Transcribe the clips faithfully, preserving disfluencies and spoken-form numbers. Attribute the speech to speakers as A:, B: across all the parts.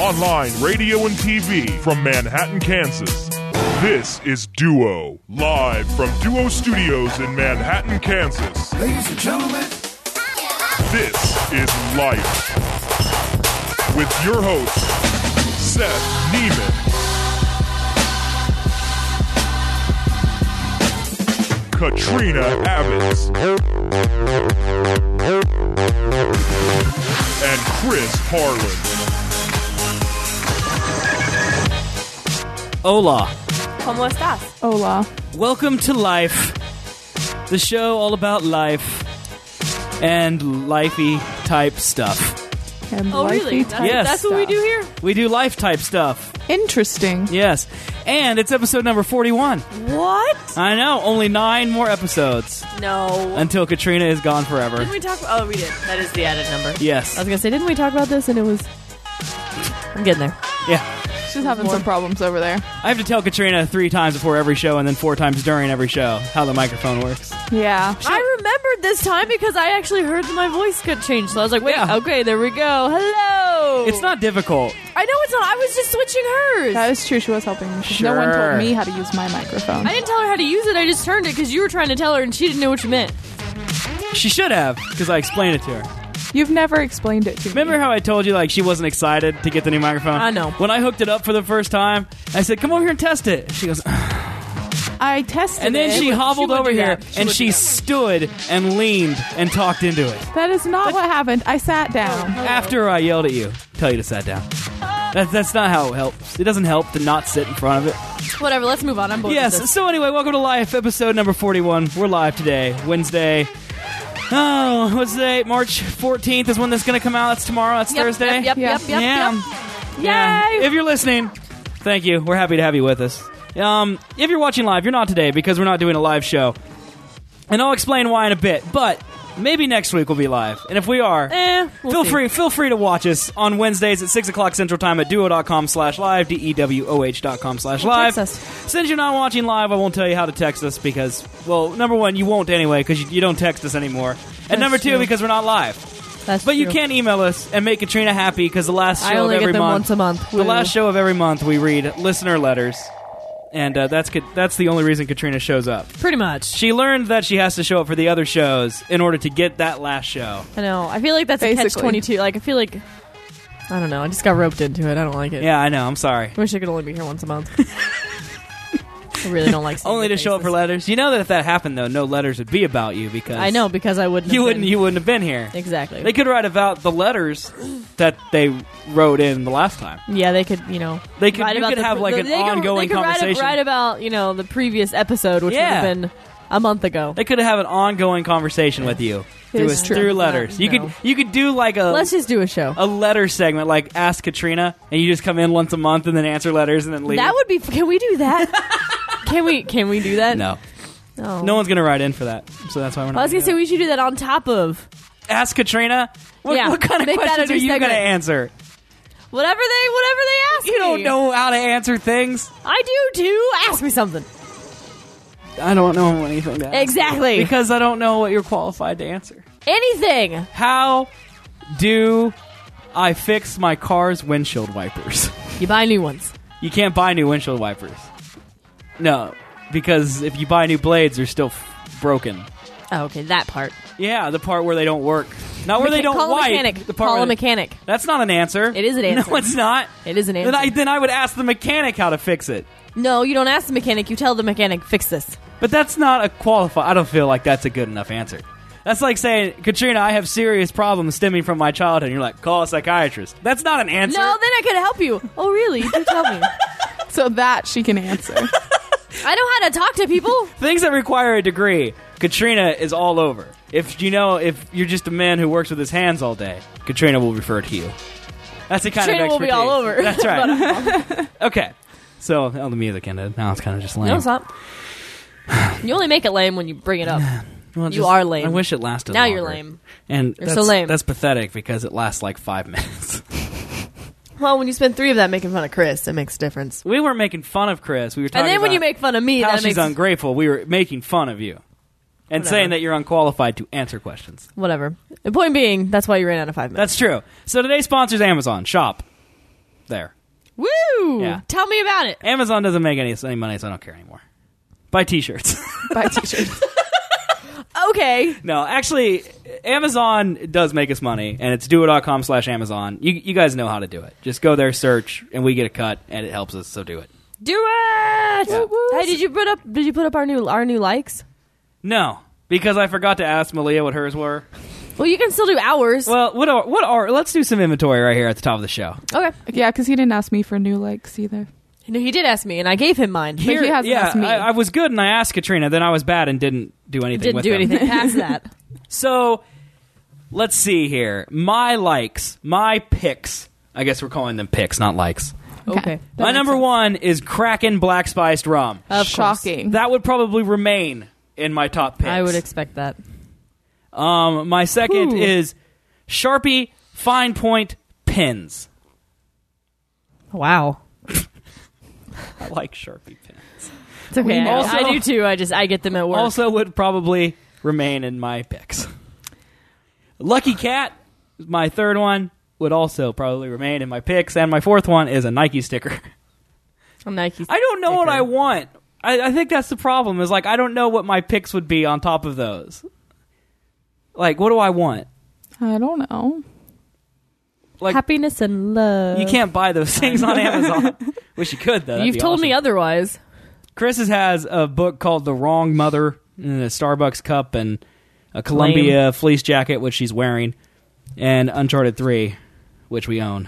A: online radio and T V from Manhattan, Kansas. This is Duo, live from Duo Studios in Manhattan, Kansas.
B: Ladies and gentlemen,
A: this is Life. With your host, Seth Neiman. Katrina Abbots. And Chris Harlan.
C: Hola.
D: ¿Cómo estás?
E: Hola.
C: Welcome to Life, the show all about life and lifey type stuff.
E: And
D: Oh, really?
E: lifey
D: That's,
E: type
C: Yes.
D: that's what we do here?
C: We do life type stuff.
E: Interesting.
C: Yes. And it's episode number forty-one.
D: What?
C: I know, only nine more episodes
D: No.
C: until Katrina is gone forever.
D: Didn't we talk about... Oh, we did. That is the added number.
C: Yes.
D: I was going to say, didn't we talk about this and it was... I'm getting there.
C: Yeah.
E: She's having some problems over there.
C: I have to tell Katrina three times before every show and then four times during every show how the microphone works.
E: Yeah.
D: I remembered this time because I actually heard that my voice got changed. So I was like, wait,
C: Yeah.
D: okay, there we go. Hello.
C: It's not difficult.
D: I know it's not. I was just switching hers.
E: That is true. She was helping me. No one
C: Sure.
E: told me how to use my microphone.
D: I didn't tell her how to use it. I just turned it because you were trying to tell her and she didn't know what you meant.
C: She should have, because I explained it to her.
E: You've never explained it to
C: Remember
E: me.
C: how I told you like she wasn't excited to get the new microphone?
D: I know.
C: When I hooked it up for the first time, I said, "Come over here and test it." She goes,
E: I tested
C: and then
E: it.
C: she hobbled
D: wouldn't
C: over
D: do
C: here
D: that. She
C: and
D: wouldn't
C: she
D: do that.
C: stood and leaned and talked into it.
E: That is not what happened. I sat down.
C: After I yelled at you, tell you to sit down. That, that's not how it helps. It doesn't help to not sit in front of it.
D: Whatever, let's move on. I'm bored with
C: Yes.
D: this.
C: So anyway, welcome to Life, episode number forty-one. We're live today, Wednesday. Oh, what's the date? March fourteenth is when this is going to come out. That's tomorrow. That's
D: Yep,
C: Thursday.
D: Yep, yep,
E: Yeah.
D: yep, yep,
C: yeah.
D: yep.
C: Yeah.
D: Yay!
C: If you're listening, thank you. We're happy to have you with us. Um, if you're watching live, you're not today because we're not doing a live show. And I'll explain why in a bit. But maybe next week we'll be live. And if we are,
D: Eh, we'll
C: feel
D: see.
C: free feel free to watch us on Wednesdays at six o'clock Central Time at duo.com slash live, D-E-W-O-H dot com slash live.
D: Text us.
C: Since you're not watching live, I won't tell you how to text us because, well, number one, you won't anyway because you, you don't text us anymore. And number two,
D: true.
C: because we're not live.
D: That's
C: But you
D: true.
C: can email us and make Katrina happy because the last
D: I
C: show
D: only
C: of
D: get
C: every
D: them
C: month,
D: once a month.
C: the
D: Woo.
C: last show of every month, we read listener letters, and uh, that's Ka- that's the only reason Katrina shows up.
D: Pretty much.
C: She learned that she has to show up for the other shows in order to get that last show.
D: I know. I feel like that's a
E: Basically.
D: catch twenty-two. Like, I feel like... I don't know. I just got roped into it. I don't like it.
C: Yeah, I know. I'm sorry.
D: I wish I could only be here once a month. I really don't like seeing
C: Only
D: your
C: to show up for
D: faces.
C: letters. You know that if that happened, though, no letters would be about you because
D: I know, because I wouldn't
C: you
D: have
C: wouldn't
D: been-
C: you wouldn't have been here.
D: Exactly.
C: They could write about the letters that they wrote in the last time.
D: yeah, they could, you know...
C: They could
D: write
C: you
D: about
C: could
D: the-
C: have like
D: the-
C: an
D: they could-
C: ongoing
D: they could write,
C: conversation.
D: write about, you know, the previous episode, which
C: Yeah.
D: would have been a month ago.
C: They could have an ongoing conversation with you through,
E: is
C: a-
E: true.
C: through letters. You
D: No.
C: could you could do like a
D: Let's just do a show.
C: a letter segment, like Ask Katrina, and you just come in once a month and then answer letters and then leave.
D: That would be... Can we do that? can we Can we do that?
C: no,
D: Oh.
C: no one's gonna write in for that, so that's why we're not.
D: I was going to say
C: doing
D: we should do that on top of...
C: it. Ask Katrina. What,
D: Yeah,
C: what kind of
D: make that a
C: questions
D: new
C: are you
D: segment.
C: gonna answer?
D: Whatever they Whatever they ask
C: You
D: me.
C: don't know how to answer things.
D: I do, too. Ask me something.
C: I don't know anything to ask.
D: Exactly.
C: Because I don't know what you're qualified to answer.
D: Anything.
C: How do I fix my car's windshield wipers?
D: You buy new ones.
C: You can't buy new windshield wipers. No, because if you buy new blades, they're still f- broken.
D: Oh, okay, that part.
C: Yeah, the part where they don't work. Not where they
D: Mecha-
C: don't
D: call
C: wipe.
D: a mechanic.
C: The part
D: Call
C: where
D: a
C: they-
D: mechanic.
C: That's not an answer.
D: It is an answer.
C: No, it's not.
D: It is an answer.
C: Then I, then I would ask the mechanic how to fix it.
D: No, you don't ask the mechanic. You tell the mechanic, fix this.
C: But that's not a qualified. I don't feel like that's a good enough answer. That's like saying, Katrina, I have serious problems stemming from my childhood. And you're like, call a psychiatrist. That's not an answer.
D: No, then I could help you. Oh, really? You tell me.
E: So that she can answer.
D: I know how to talk to people.
C: Things that require a degree, Katrina is all over. If you know, if you're just a man who works with his hands all day, Katrina will refer to you. That's the kind
D: Katrina
C: of
D: will
C: expertise.
D: be all over.
C: That's right. Okay. So, oh, the music ended. Now it's kind of just lame.
D: No, it's not. You only make it lame when you bring it up.
C: Well,
D: You
C: just-
D: are lame.
C: I wish it lasted
D: Now
C: longer.
D: you're lame.
C: And
D: You're
C: that's,
D: so lame.
C: That's pathetic because it lasts like five minutes.
D: Well, when you spend three of that making fun of Chris, it makes a difference.
C: We weren't making fun of Chris. We were talking
D: And then when
C: about
D: you make fun of me,
C: how
D: that
C: she's
D: makes
C: ungrateful. We were making fun of you. And
D: Whatever.
C: saying that you're unqualified to answer questions.
D: whatever. The point being, that's why you ran out of five minutes.
C: That's true. So today's sponsor is Amazon. Shop. there.
D: Woo!
C: Yeah.
D: Tell me about it.
C: Amazon doesn't make any, any money, so I don't care anymore. Buy T-shirts.
E: Buy t-shirts.
D: Okay.
C: No, actually, Amazon does make us money, and it's duo.com slash Amazon. You, you guys know how to do it. Just go there, search, and we get a cut, and it helps us, so do it.
D: Do it!
C: Yeah.
D: Hey, did you put up did you put up our new our new likes?
C: No, because I forgot to ask Malia what hers were.
D: Well, you can still do ours.
C: Well, what are, what are, let's do some inventory right here at the top of the show.
D: Okay.
E: Yeah, because he didn't ask me for new likes either.
D: No, he did ask me, and I gave him mine.
E: But he hasn't
C: yeah,
E: asked me.
C: I, I was good, and I asked Katrina, then I was bad and didn't do anything
D: Didn't
C: with
D: do
C: them.
D: anything past that.
C: So, let's see here. My likes, my picks. I guess we're calling them picks, not likes.
D: Okay.
E: That
C: My
E: makes
C: number
E: sense.
C: one is Kraken Black Spiced Rum.
D: Of
E: Shocking.
C: That would probably remain in my top picks.
D: I would expect that.
C: Um, my second
D: Ooh.
C: is Sharpie Fine Point Pins.
D: Wow.
C: I like Sharpie pins.
D: It's okay. I,
C: Also-
D: I do too. I just I get them at work.
C: Also would probably remain in my picks. Lucky Cat, my third one, would also probably remain in my picks. And my fourth one is a Nike sticker.
D: A Nike.
C: I don't know what
D: sticker.
C: I want. I, I think that's the problem, is like I don't know what my picks would be on top of those. Like, what do I want?
E: I don't know.
C: Like,
D: Happiness and love.
C: you can't buy those things on Amazon. Wish you could, though. That'd
D: You've
C: be
D: told
C: awesome.
D: me otherwise.
C: Chris has a book called The Wrong Mother, and a Starbucks cup, and a Columbia fleece jacket, which she's wearing, and Uncharted three, which we own.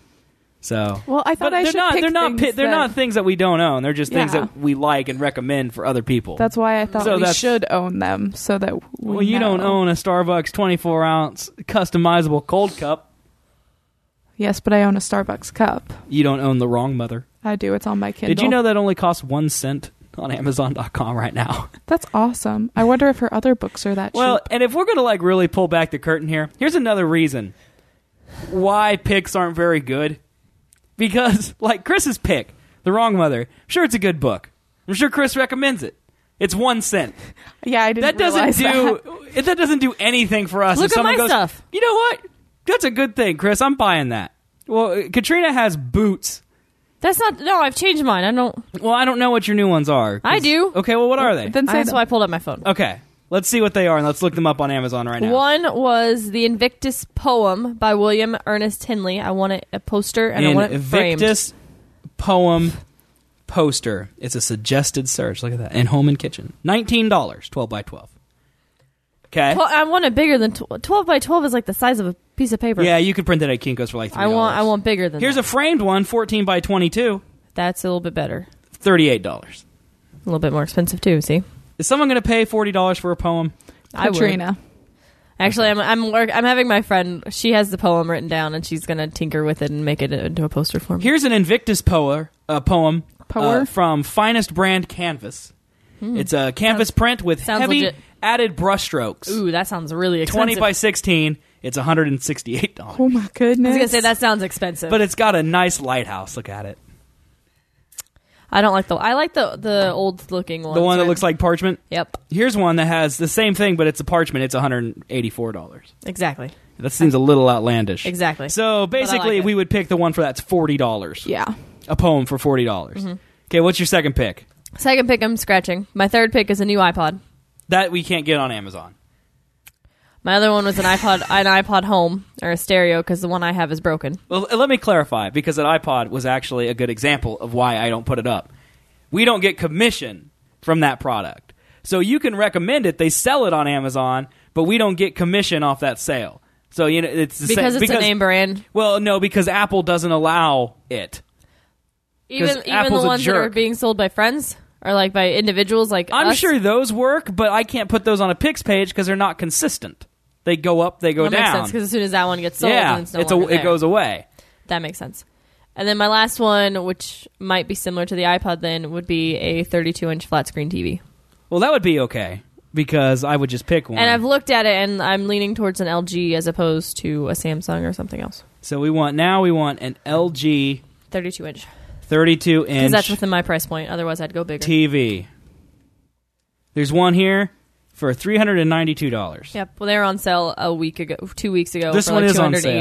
C: So,
E: Well, I thought
C: but
E: I
C: they're
E: should
C: not.
E: pick
C: They're not.
E: things
C: pi- They're
E: that-
C: not things that we don't own. They're just things
E: Yeah.
C: that we like and recommend for other people.
E: That's why I thought
C: So
E: we
C: that's-
E: should own them, so that we
C: well, you
E: know.
C: don't own a Starbucks twenty-four ounce customizable cold cup.
E: Yes, but I own a Starbucks cup.
C: You don't own The Wrong Mother.
E: I do. It's on my Kindle.
C: Did you know that only costs one cent on Amazon dot com right now?
E: That's awesome. I wonder if her other books are that
C: Well,
E: cheap.
C: and if we're going to like really pull back the curtain here, here's another reason why picks aren't very good. Because, like Chris's pick, The Wrong Mother, I'm sure it's a good book. I'm sure Chris recommends it. It's one cent.
E: Yeah, I didn't
C: That doesn't
E: realize
C: do
E: that.
C: it, that doesn't do anything for us.
D: Look
C: if
D: at
C: someone
D: my
C: goes,
D: stuff.
C: You know what? That's a good thing, Chris. I'm buying that. Well, Katrina has boots.
D: That's not. No, I've changed mine. I don't.
C: Well, I don't know what your new ones are. 'cause-
D: I do.
C: Okay, well, what are they?
E: Then say
D: That's
E: them.
D: why I pulled up my phone.
C: Okay, let's see what they are, and let's look them up on Amazon right now.
D: One was the Invictus poem by William Ernest Henley. I want it a poster and I want it framed.
C: Invictus poem poster. It's a suggested search. Look at that. And Home and Kitchen. nineteen dollars, twelve by twelve. Okay.
D: Well, I want it bigger than tw- twelve by twelve is like the size of a piece of paper.
C: Yeah, you could print it at Kinko's for like three
D: I
C: dollars.
D: want. I want bigger than.
C: Here's
D: that.
C: a framed one, fourteen by twenty-two,
D: That's a little bit better.
C: thirty-eight dollars.
D: A little bit more expensive too. See,
C: Is someone going to pay forty dollars for a poem?
D: I would.
E: Katrina.
D: Actually, I'm I'm work, I'm having my friend. She has the poem written down, and she's gonna tinker with it and make it into a poster for me.
C: Here's an Invictus poer, uh, poem
E: Poer?
C: uh, from Finest Brand Canvas. It's a canvas print with
D: sounds
C: heavy
D: legit.
C: added brushstrokes.
D: Ooh, that sounds really expensive.
C: twenty by sixteen. It's one hundred sixty-eight dollars.
E: Oh my
D: I
E: goodness.
D: was gonna say that sounds expensive,
C: But it's got a nice lighthouse. Look at it.
D: I don't like the. I like the the old looking one.
C: The one that looks like parchment.
D: Yep,
C: Here's one that has the same thing, but it's a parchment. It's one hundred eighty-four dollars.
D: exactly,
C: That seems a little outlandish.
D: exactly.
C: So
D: But I
C: basically,
D: like it.
C: we would pick the one for that's forty dollars.
E: Yeah.
C: A poem for forty dollars.
D: Mm-hmm.
C: Okay, what's your second pick?
D: Second pick, I'm scratching. My third pick is a new iPod.
C: That we can't get on Amazon.
D: My other one was an iPod, an iPod Home or a stereo because the one I have is broken.
C: Well, let me clarify, because an iPod was actually a good example of why I don't put it up. We don't get commission from that product. So you can recommend it. They sell it on Amazon, but we don't get commission off that sale. So you know it's the
D: Because
C: same,
D: it's a name brand.
C: Well, no, because Apple doesn't allow it.
D: Even
C: 'Cause
D: even
C: Apple's
D: the
C: a
D: ones that are
C: jerk.
D: being sold by friends or like by individuals like
C: I'm
D: us.
C: sure those work, but I can't put those on a Pix page because they're not consistent. They go up, they go
D: that makes
C: down.
D: sense because as soon as that one gets sold,
C: yeah,
D: then it's no
C: it's a,
D: longer
C: it
D: there.
C: goes away.
D: That makes sense. And then my last one, which might be similar to the iPod, then would be a thirty-two inch flat screen T V.
C: Well, that would be okay because I would just pick one.
D: And I've looked at it, and I'm leaning towards an L G as opposed to a Samsung or something else.
C: So we want now we want an L G
D: thirty-two inch.
C: thirty-two
D: Because
C: inch
D: that's within my price point. Otherwise, I'd go bigger.
C: T V. There's one here for three hundred ninety-two dollars.
D: Yep. Well, they were on sale a week ago, two weeks ago.
C: This
D: for
C: one
D: like
C: is on
D: two hundred eighty.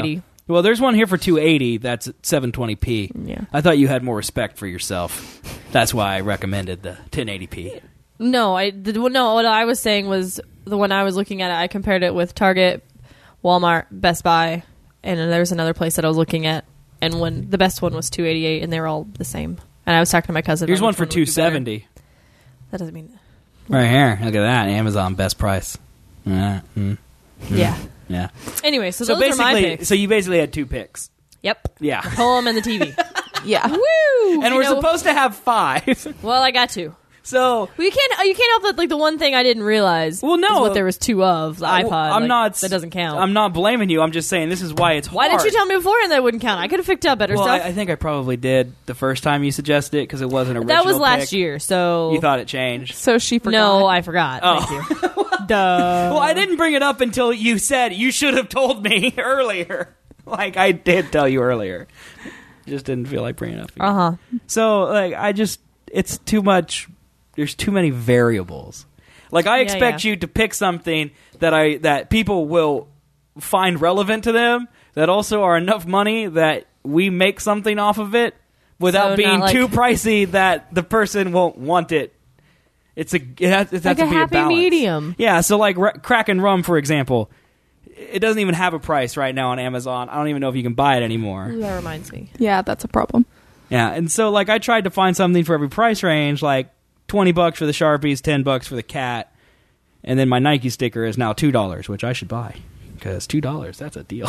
C: Well, there's one here for two eighty. That's at seven twenty p.
D: Yeah.
C: I thought you had more respect for yourself. That's why I recommended the ten eighty p.
D: No, I the, no. What I was saying was the one I was looking at. I compared it with Target, Walmart, Best Buy, and then there's another place that I was looking at. And when the best one was two eighty-eight, and they were all the same. And I was talking to my cousin.
C: Here's
D: on
C: one
D: which
C: for
D: would be
C: two seventy.
D: better. That doesn't mean.
C: Right here. Look at that. Amazon best price. Yeah. Mm.
D: Yeah.
C: Yeah.
D: Anyway, so,
C: So
D: those are my
C: basically,
D: picks.
C: so you basically had two picks.
D: Yep.
C: Yeah.
D: The poem and the T V.
E: Yeah.
D: Woo!
C: And
D: You
C: we're
D: know-
C: supposed to have five.
D: Well, I got two.
C: So
D: Well, you can't. You can't help that. Like the one thing I didn't realize.
C: Well, no.
D: is what there was two of the iPod.
C: I'm
D: like,
C: not.
D: That doesn't count.
C: I'm not blaming you. I'm just saying this is why it's
D: Why
C: hard.
D: didn't you tell me beforehand that wouldn't count? I could have picked up better
C: Well,
D: stuff.
C: I, I think I probably did the first time you suggested it because it wasn't original.
D: that was last
C: pick.
D: year. So
C: You thought it changed.
E: So she forgot.
D: no, I forgot.
C: Oh.
D: Thank you. Duh.
C: Well, I didn't bring it up until you said you should have told me earlier. Like I did tell you earlier. Just didn't feel like bringing it up. again.
D: Uh huh.
C: So, like, I just, it's too much, there's too many variables. Like, I
D: Yeah,
C: expect
D: yeah.
C: you to pick something that I, that people will find relevant to them, that also are enough money that we make something off of it without
D: So
C: being
D: not like-
C: too pricey that the person won't want it. It's a, it has, it has
D: Like
C: to
D: a
C: be
D: happy
C: balance.
D: medium.
C: Yeah, so like r- Kraken Rum, for example, it doesn't even have a price right now on Amazon. I don't even know if you can buy it anymore.
D: Ooh, that reminds me.
E: Yeah, that's a problem.
C: Yeah, and so like I tried to find something for every price range, like twenty bucks for the Sharpies, ten bucks for the cat, and then my Nike sticker is now two dollars, which I should buy because two dollars, that's a deal.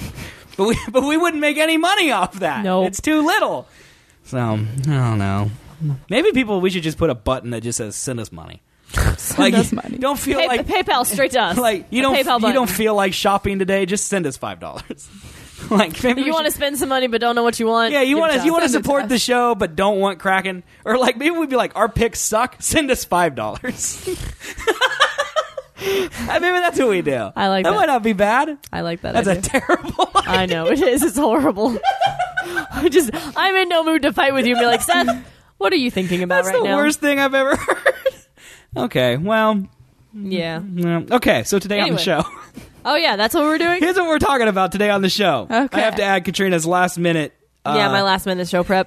C: but we but we wouldn't make any money off that.
D: Nope.
C: It's too little. So I don't know. Maybe people we should just put a button that just says send us money.
E: Send us money.
C: Don't feel
D: Pay-
C: like
D: PayPal straight to us.
C: like you
D: A
C: don't
D: PayPal
C: you
D: button.
C: don't feel like shopping today. Just send us five dollars. Like maybe we
D: You want to
C: should-
D: spend some money but don't know what you want.
C: yeah, you
D: Give
C: want
D: it
C: to you
D: us.
C: want to
E: Send it to
C: support
E: us.
C: the show but don't want Kraken, or like maybe we'd be like our picks suck. Send us five dollars. Maybe that's what we do.
D: I like
C: that.
D: that.
C: Might not be bad.
D: I like that.
C: That's
D: idea.
C: a terrible.
D: I know it is. It's horrible. I just I'm in no mood to fight with you and be like, Seth, what are you thinking about
C: That's
D: right
C: the
D: now?
C: worst thing I've ever heard. Okay, well,
D: Yeah.
C: mm, okay. So today on
D: Anyway.
C: the show,
D: Oh yeah, that's what we're doing.
C: here's what we're talking about today on the show.
E: Okay.
C: I have to add Katrina's last minute. Uh,
D: yeah, my last minute show prep.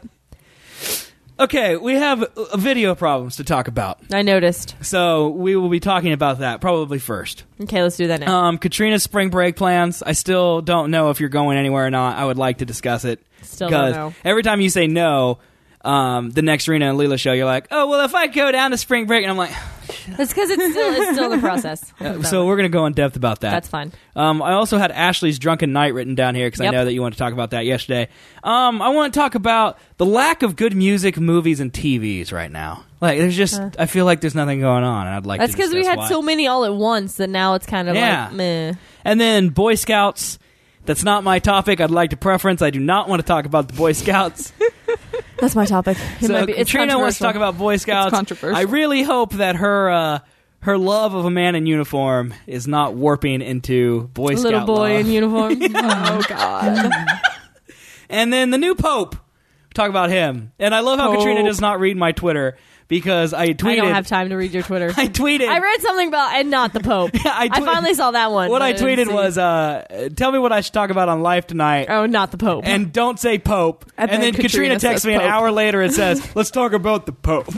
C: Okay, we have uh, video problems to talk about.
D: I noticed.
C: So we will be talking about that probably first.
D: Okay, let's do that now.
C: Um, Katrina's spring break plans. I still don't know if you're going anywhere or not. I would like to discuss it.
D: Still don't
C: 'Cause
D: know.
C: every time you say no, um, the next Rena and Leela show, you're like, oh, well, if I go down to spring break, and I'm like,
D: That's because it's still it's still in the process.
C: so we're going to go in depth about that.
D: That's fine.
C: Um, I also had Ashley's Drunken Night written down here because I
D: Yep.
C: know that you want to talk about that yesterday. Um, I want to talk about the lack of good music, movies, and T Vs right now. Like, there's just,
D: Uh.
C: I feel like there's nothing going on, and I'd like
D: That's
C: to
D: because we
C: discuss
D: had
C: why.
D: so many all at once that now it's kind of
C: Yeah.
D: like meh.
C: And then Boy Scouts. That's not my topic. I'd like to preference. I do not want to talk about the Boy Scouts.
D: That's my topic. It
C: so
D: might be, it's
C: Katrina wants to talk
D: controversial.
C: about Boy Scouts.
E: controversial.
C: I really hope that her uh, her love of a man in uniform is not warping into Boy Scout
D: little boy
C: love.
D: in uniform.
E: Oh God.
C: And then the new Pope. Talk about him. And I love how
E: Pope.
C: Katrina does not read my Twitter because I tweeted.
D: I don't have time to read your Twitter.
C: I tweeted.
D: I read something about and not the Pope.
C: I
D: I,
C: tweet-
D: finally saw that one.
C: what
D: but
C: I
D: didn't
C: tweeted
D: see
C: was,
D: it.
C: uh, tell me what I should talk about on Life tonight.
D: oh, not the Pope.
C: And don't say Pope. And,
E: And
C: then,
E: then
C: Katrina,
E: Katrina
C: texts
E: says
C: me an
E: Pope.
C: hour later and says, let's talk about the Pope.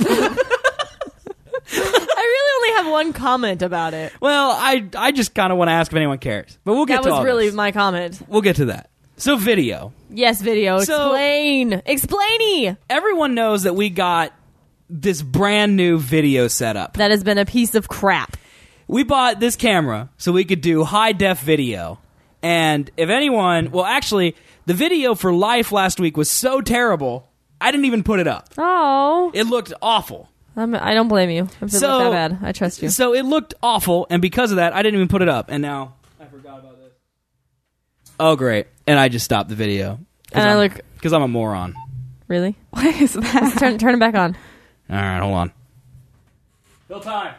D: I really only have one comment about it.
C: Well, I I just kind of want to ask if anyone cares. But we'll get
D: That
C: to
D: was
C: all
D: really
C: this.
D: my comment.
C: We'll get to that. So video.
D: Yes, video.
C: So-
D: Explain. Explainy.
C: Everyone knows that we got this brand new video setup.
D: That has been a piece of crap.
C: We bought this camera so we could do high def video. And if anyone, well, actually, the video for Life last week was so terrible, I didn't even put it up.
D: Oh,
C: It looked awful.
D: I'm, I don't blame you. If it
C: So-
D: looked that bad, I trust you.
C: So it looked awful, and because of that, I didn't even put it up. And now I forgot about this. Oh, great! And I just stopped the video.
D: And I look
C: because I'm a moron.
D: really.
E: What is that?
D: Turn turn it back on.
C: All right, hold on. Fill time.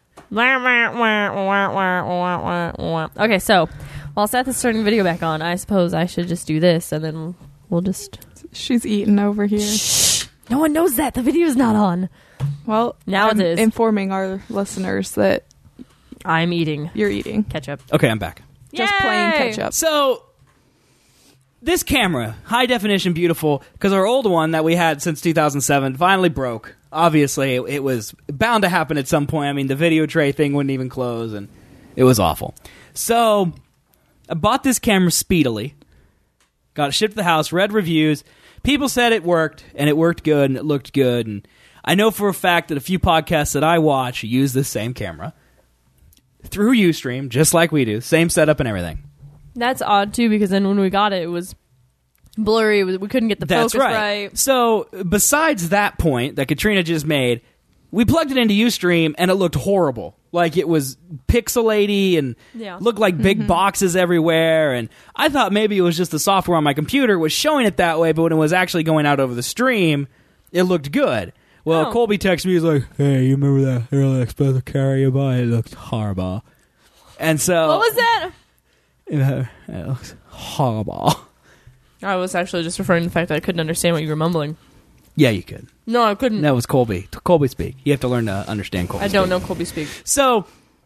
D: Okay, so while Seth is turning the video back on, I suppose I should just do this, and then we'll just.
E: She's eating over here.
D: Shh! No one knows that the video's not on.
E: Well,
D: Now
E: I'm
D: it is.
E: informing our listeners that
D: I'm eating
E: you're eating.
D: ketchup.
C: Okay, I'm back.
E: Just plain
D: Yay!
E: ketchup.
C: So this camera, high definition, beautiful, because our old one that we had since two thousand seven finally broke. Obviously, it, it was bound to happen at some point. I mean, the video tray thing wouldn't even close, and it was awful. So, I bought this camera speedily, got it shipped to the house, read reviews. People said it worked, and it worked good, and it looked good, and I know for a fact that a few podcasts that I watch use this same camera through Ustream, just like we do, same setup and everything.
D: That's odd, too, because then when we got it, it was blurry. It was, we couldn't get the
C: That's
D: focus
C: right.
D: right.
C: So, besides that point that Katrina just made, we plugged it into Ustream, and it looked horrible. Like, it was pixelaty and
D: Yeah.
C: looked like big mm-hmm. boxes everywhere. And I thought maybe it was just the software on my computer was showing it that way, but when it was actually going out over the stream, it looked good. Well,
D: Oh.
C: Colby texted me, he's like, hey, you remember that really expensive camera you bought? It looked horrible. And so...
D: What was that?
C: It, it looks horrible.
D: I was actually just referring to the fact that I couldn't understand what you were mumbling.
C: Yeah, you could.
D: No, I couldn't.
C: That was Colby. Colby speak. You have to learn to understand Colby
D: I don't
C: speak.
D: know Colby speak.
C: So,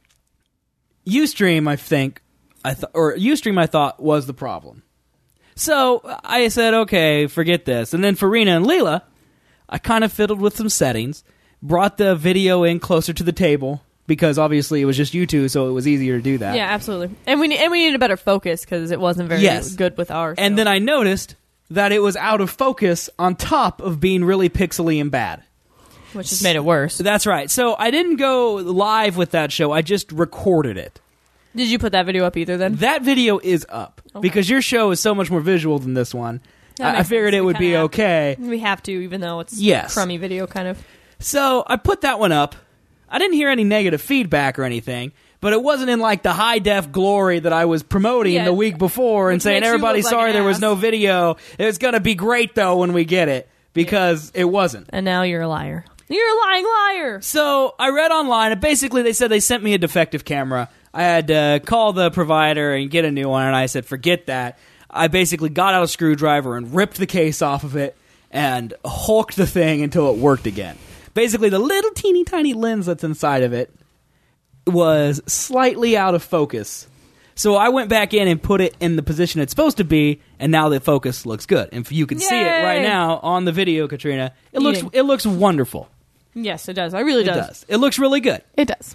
C: Ustream, I think, I th- or Ustream, I thought was the problem. So I said, okay, forget this. And then for Rena and Leela, I kind of fiddled with some settings, brought the video in closer to the table because obviously it was just you two, so it was easier to do that.
D: Yeah, absolutely. And we ne- and we needed a better focus because it wasn't very
C: Yes.
D: good with ours.
C: And
D: so.
C: then I noticed that it was out of focus on top of being really pixely and bad.
D: which has made it worse.
C: That's right. So I didn't go live with that show. I just recorded it.
D: Did you put that video up either then?
C: That video is up
D: Okay.
C: because your show is so much more visual than this one.
D: That
C: I, I
D: makes
C: figured
D: sense.
C: it
D: We
C: would be
D: kinda have-
C: okay.
D: We have to, even though it's
C: Yes.
D: crummy video kind of.
C: So I put that one up. I didn't hear any negative feedback or anything, but it wasn't in like the high def glory that I was promoting
D: Yeah.
C: the week before and
D: Which
C: saying,
D: makes you
C: everybody's
D: look like
C: sorry
D: an
C: there was
D: ass."
C: no video. It's going to be great though when we get it because it wasn't.
D: And now you're a liar. You're a lying liar.
C: So I read online, and basically they said they sent me a defective camera. I had to call the provider and get a new one, and I said, forget that. I basically got out a screwdriver and ripped the case off of it and hulked the thing until it worked again. Basically, the little teeny tiny lens that's inside of it was slightly out of focus. So I went back in and put it in the position it's supposed to be, and now the focus looks good. And you can see it right
D: Yay!
C: now on the video, Katrina. It looks
D: Eating.
C: it looks wonderful.
D: Yes, it does. I really
C: It
D: does.
C: does. It looks really good.
E: It does.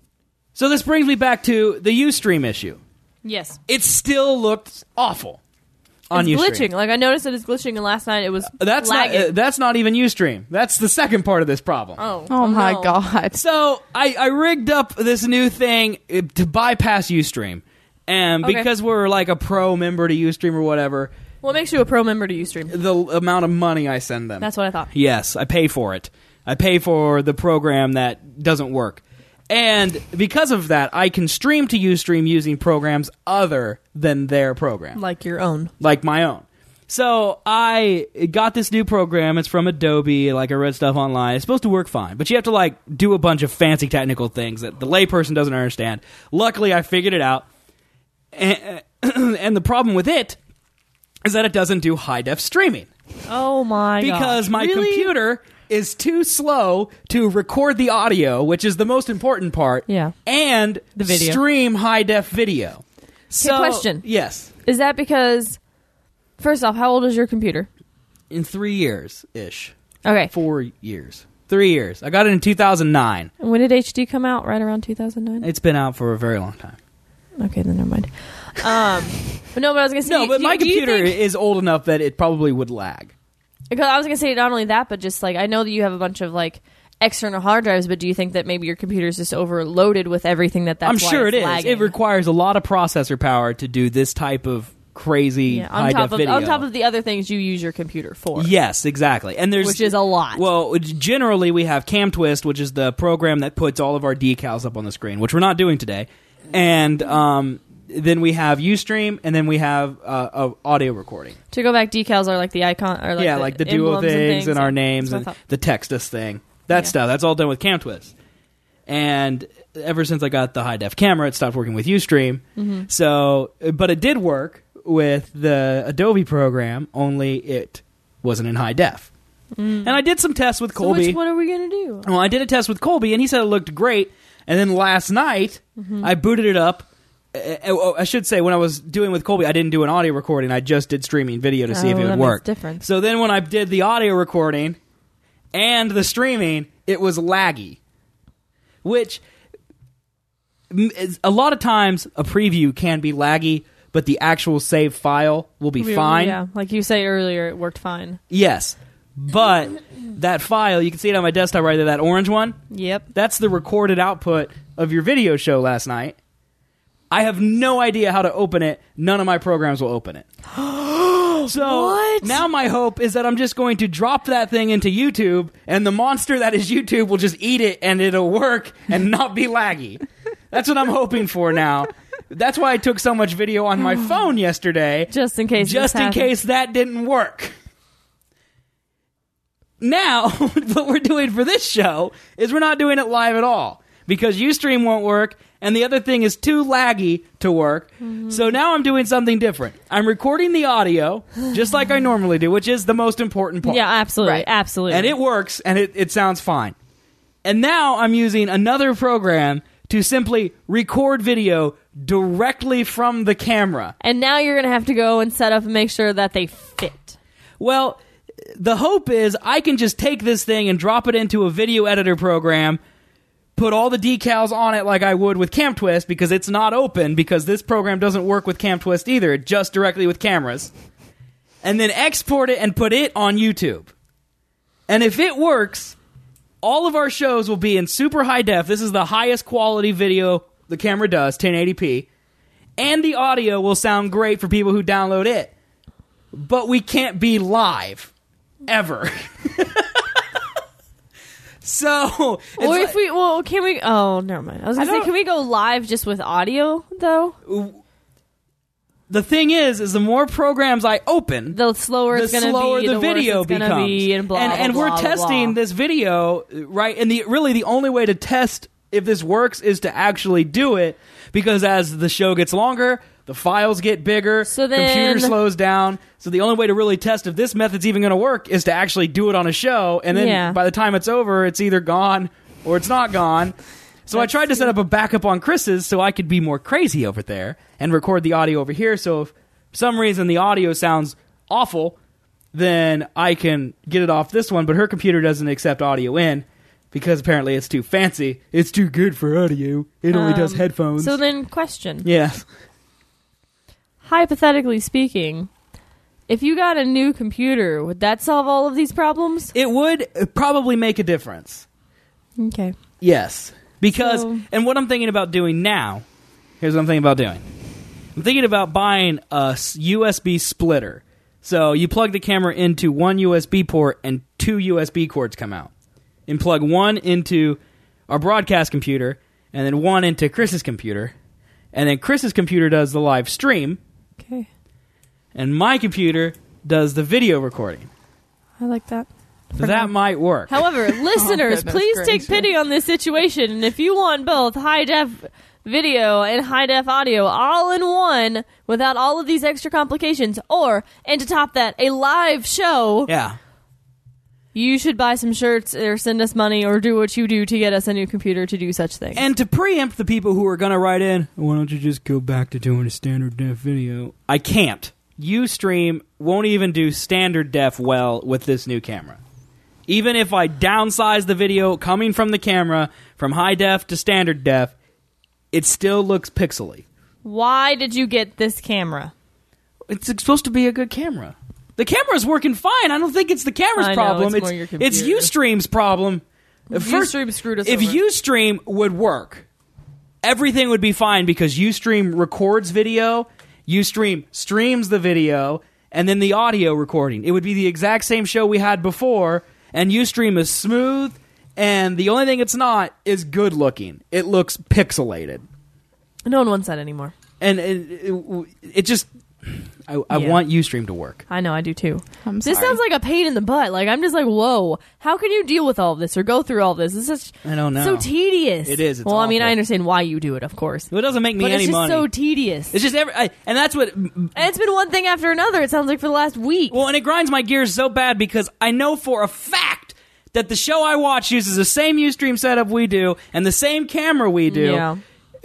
C: So this brings me back to the Ustream issue.
D: Yes.
C: It still looked awful on
D: It's
C: Ustream.
D: glitching. Like, I noticed that it's glitching, and last night it was
C: That's not,
D: lagging.
C: uh, that's not even Ustream. That's the second part of this problem.
D: oh.
E: Oh, my
D: no.
E: God.
C: So I, I rigged up this new thing uh, to bypass Ustream. And
D: Okay.
C: because we're like a pro member to Ustream or whatever,
D: What makes you a pro member to Ustream?
C: the amount of money I send them.
D: That's what I thought.
C: Yes, I pay for it. I pay for the program that doesn't work. And because of that, I can stream to Ustream using programs other than their program.
D: Like your own.
C: Like my own. So I got this new program. It's from Adobe. Like I read stuff online. It's supposed to work fine, but you have to like do a bunch of fancy technical things that the layperson doesn't understand. Luckily, I figured it out. And, and the problem with it is that it doesn't do high def streaming
D: Oh, my God.
C: because my
D: Really?
C: computer is too slow to record the audio, which is the most important part.
D: Yeah.
C: and
D: The video.
C: stream high def video. So,
D: question.
C: Yes.
D: Is that because, first off, how old is your computer?
C: In three years ish.
D: Okay.
C: Four years. Three years. I got it in two thousand nine.
D: And when did H D come out? Right around two thousand nine?
C: It's been out for a very long time.
D: Okay, then never mind. Um, but no, but I was going to say...
C: No, but
D: do-
C: my
D: do you
C: computer
D: think-
C: is old enough that it probably would lag.
D: Because I was going to say not only that, but just like, I know that you have a bunch of like external hard drives, but do you think that maybe your computer is just overloaded with everything that that's
C: I'm
D: why
C: sure
D: it's
C: it is.
D: lagging?
C: It requires a lot of processor power to do this type of crazy
D: yeah, on
C: high
D: top
C: def
D: of
C: video.
D: on top of the other things you use your computer for.
C: Yes, exactly. And there's
D: Which is a lot.
C: Well, generally we have CamTwist, which is the program that puts all of our decals up on the screen, which we're not doing today. And um, then we have Ustream, and then we have uh, uh, audio recording.
D: To go back, decals are like the icon, or like
C: yeah,
D: the
C: like the duo
D: emblems
C: things and,
D: and
C: our
D: things.
C: names
D: That's
C: and
D: what I thought.
C: the text us thing. That
D: Yeah.
C: stuff. That's all done with CamTwist. And ever since I got the high def camera, it stopped working with Ustream.
D: Mm-hmm.
C: So, but it did work with the Adobe program, only it wasn't in high def. And I did some tests with
D: So
C: Colby.
D: which, what are we gonna do?
C: Well, I did a test with Colby, and he said it looked great. And then last night,
D: Mm-hmm.
C: I booted it up, uh, I should say, when I was doing with Colby, I didn't do an audio recording. I just did streaming video to see if
D: Oh,
C: it
D: that
C: would
D: makes
C: work.
D: difference.
C: So then when I did the audio recording and the streaming, it was laggy. Which, m- is- a lot of times, a preview can be laggy, but the actual save file will be fine.
D: Yeah, like you said earlier, it worked fine.
C: Yes. But that file, you can see it on my desktop right there, that orange one.
D: Yep.
C: That's the recorded output of your video show last night. I have no idea how to open it. None of my programs will open it. So
D: What?
C: now my hope is that I'm just going to drop that thing into YouTube, and the monster that is YouTube will just eat it, and it'll work and not be laggy. That's what I'm hoping for now. That's why I took so much video on my phone yesterday.
D: Just in case.
C: Just
D: this
C: in
D: happened.
C: case that didn't work. Now, what we're doing for this show is we're not doing it live at all because Ustream won't work, and the other thing is too laggy to work. Mm-hmm. So now I'm doing something different. I'm recording the audio just like I normally do, which is the most important part.
D: Yeah, absolutely,
E: Right.
D: absolutely.
C: And it works, and it, it sounds fine. And now I'm using another program to simply record video directly from the camera.
D: And now you're gonna have to go and set up and make sure that they fit.
C: Well, the hope is I can just take this thing and drop it into a video editor program, put all the decals on it like I would with CamTwist, because it's not open, because this program doesn't work with CamTwist either, just directly with cameras, and then export it and put it on YouTube. And if it works, all of our shows will be in super high def. This is the highest quality video the camera does, ten eighty p, and the audio will sound great for people who download it. But we can't be live. Ever. So, it's
D: Or
C: like-
D: if we, well, can we? Oh, never mind. I was gonna
C: I
D: say,
C: don't-
D: can we go live just with audio though?
C: the thing is, is the more programs I open,
D: The slower
C: the
D: it's gonna
C: slower
D: be,
C: the,
D: the,
C: video
D: worse it's
C: becomes.
D: gonna be, and blah,
C: and
D: blah,
C: and
D: blah,
C: we're
D: blah,
C: testing
D: blah.
C: this video, right? And the really the only way to test if this works is to actually do it, because as the show gets longer, the files get bigger,
D: So then-
C: computer slows down. So the only way to really test if this method's even going to work is to actually do it on a show, and then
D: Yeah.
C: by the time it's over, it's either gone or it's not gone. So I tried to set up a backup on Chris's so I could be more crazy over there and record the audio over here. So if for some reason the audio sounds awful, then I can get it off this one, but her computer doesn't accept audio in because apparently it's too fancy. It's too good for audio. It only does
D: Um,
C: headphones.
D: So then, question:
C: yeah.
D: hypothetically speaking, if you got a new computer, would that solve all of these problems?
C: It would probably make a difference.
D: Okay.
C: Yes. Because,
D: So-
C: and what I'm thinking about doing now, here's what I'm thinking about doing. I'm thinking about buying a s- U S B splitter. So you plug the camera into one U S B port and two U S B cords come out. And plug one into our broadcast computer and then one into Chris's computer. And then Chris's computer does the live stream
D: Okay.
C: and my computer does the video recording.
D: I like that.
C: That might work.
D: However, listeners,
E: goodness
D: please take
E: gracious.
D: pity on this situation. And if you want both high def video and high def audio all in one without all of these extra complications, or, and to top that, a live show,
C: Yeah.
D: you should buy some shirts or send us money or do what you do to get us a new computer to do such things.
C: And to preempt the people who are going to write in, why don't you just go back to doing a standard def video? I can't. Ustream won't even do standard def well with this new camera. Even if I downsize the video coming from the camera from high def to standard def, it still looks pixely.
D: Why did you get this camera?
C: It's supposed to be a good camera. The camera's working fine. I don't think it's the camera's
D: I know,
C: problem.
D: it's more your
C: it's
D: computer.
C: Ustream's problem. First,
D: Ustream screwed us
C: if
D: over.
C: Ustream would work, everything would be fine because Ustream records video, Ustream streams the video, and then the audio recording. It would be the exact same show we had before, and Ustream is smooth, and the only thing it's not is good looking. It looks pixelated.
D: No one wants that anymore.
C: And it, it, it just... I, I
D: Yeah.
C: want Ustream to work.
D: I know, I do too.
E: I'm
D: This
E: sorry.
D: sounds like a pain in the butt. Like, I'm just like, whoa, how can you deal with all of this or go through all this? It's such
C: I don't know.
D: so tedious.
C: It is, it's
D: well, I mean,
C: awful.
D: I understand why you do it, of course.
C: It doesn't make me
D: But
C: any
D: it's just
C: money.
D: so tedious.
C: It's just every, I, and that's what.
D: and it's been one thing after another, it sounds like, for the last week.
C: Well, and it grinds my gears so bad because I know for a fact that the show I watch uses the same Ustream setup we do and the same camera we do.
D: Yeah.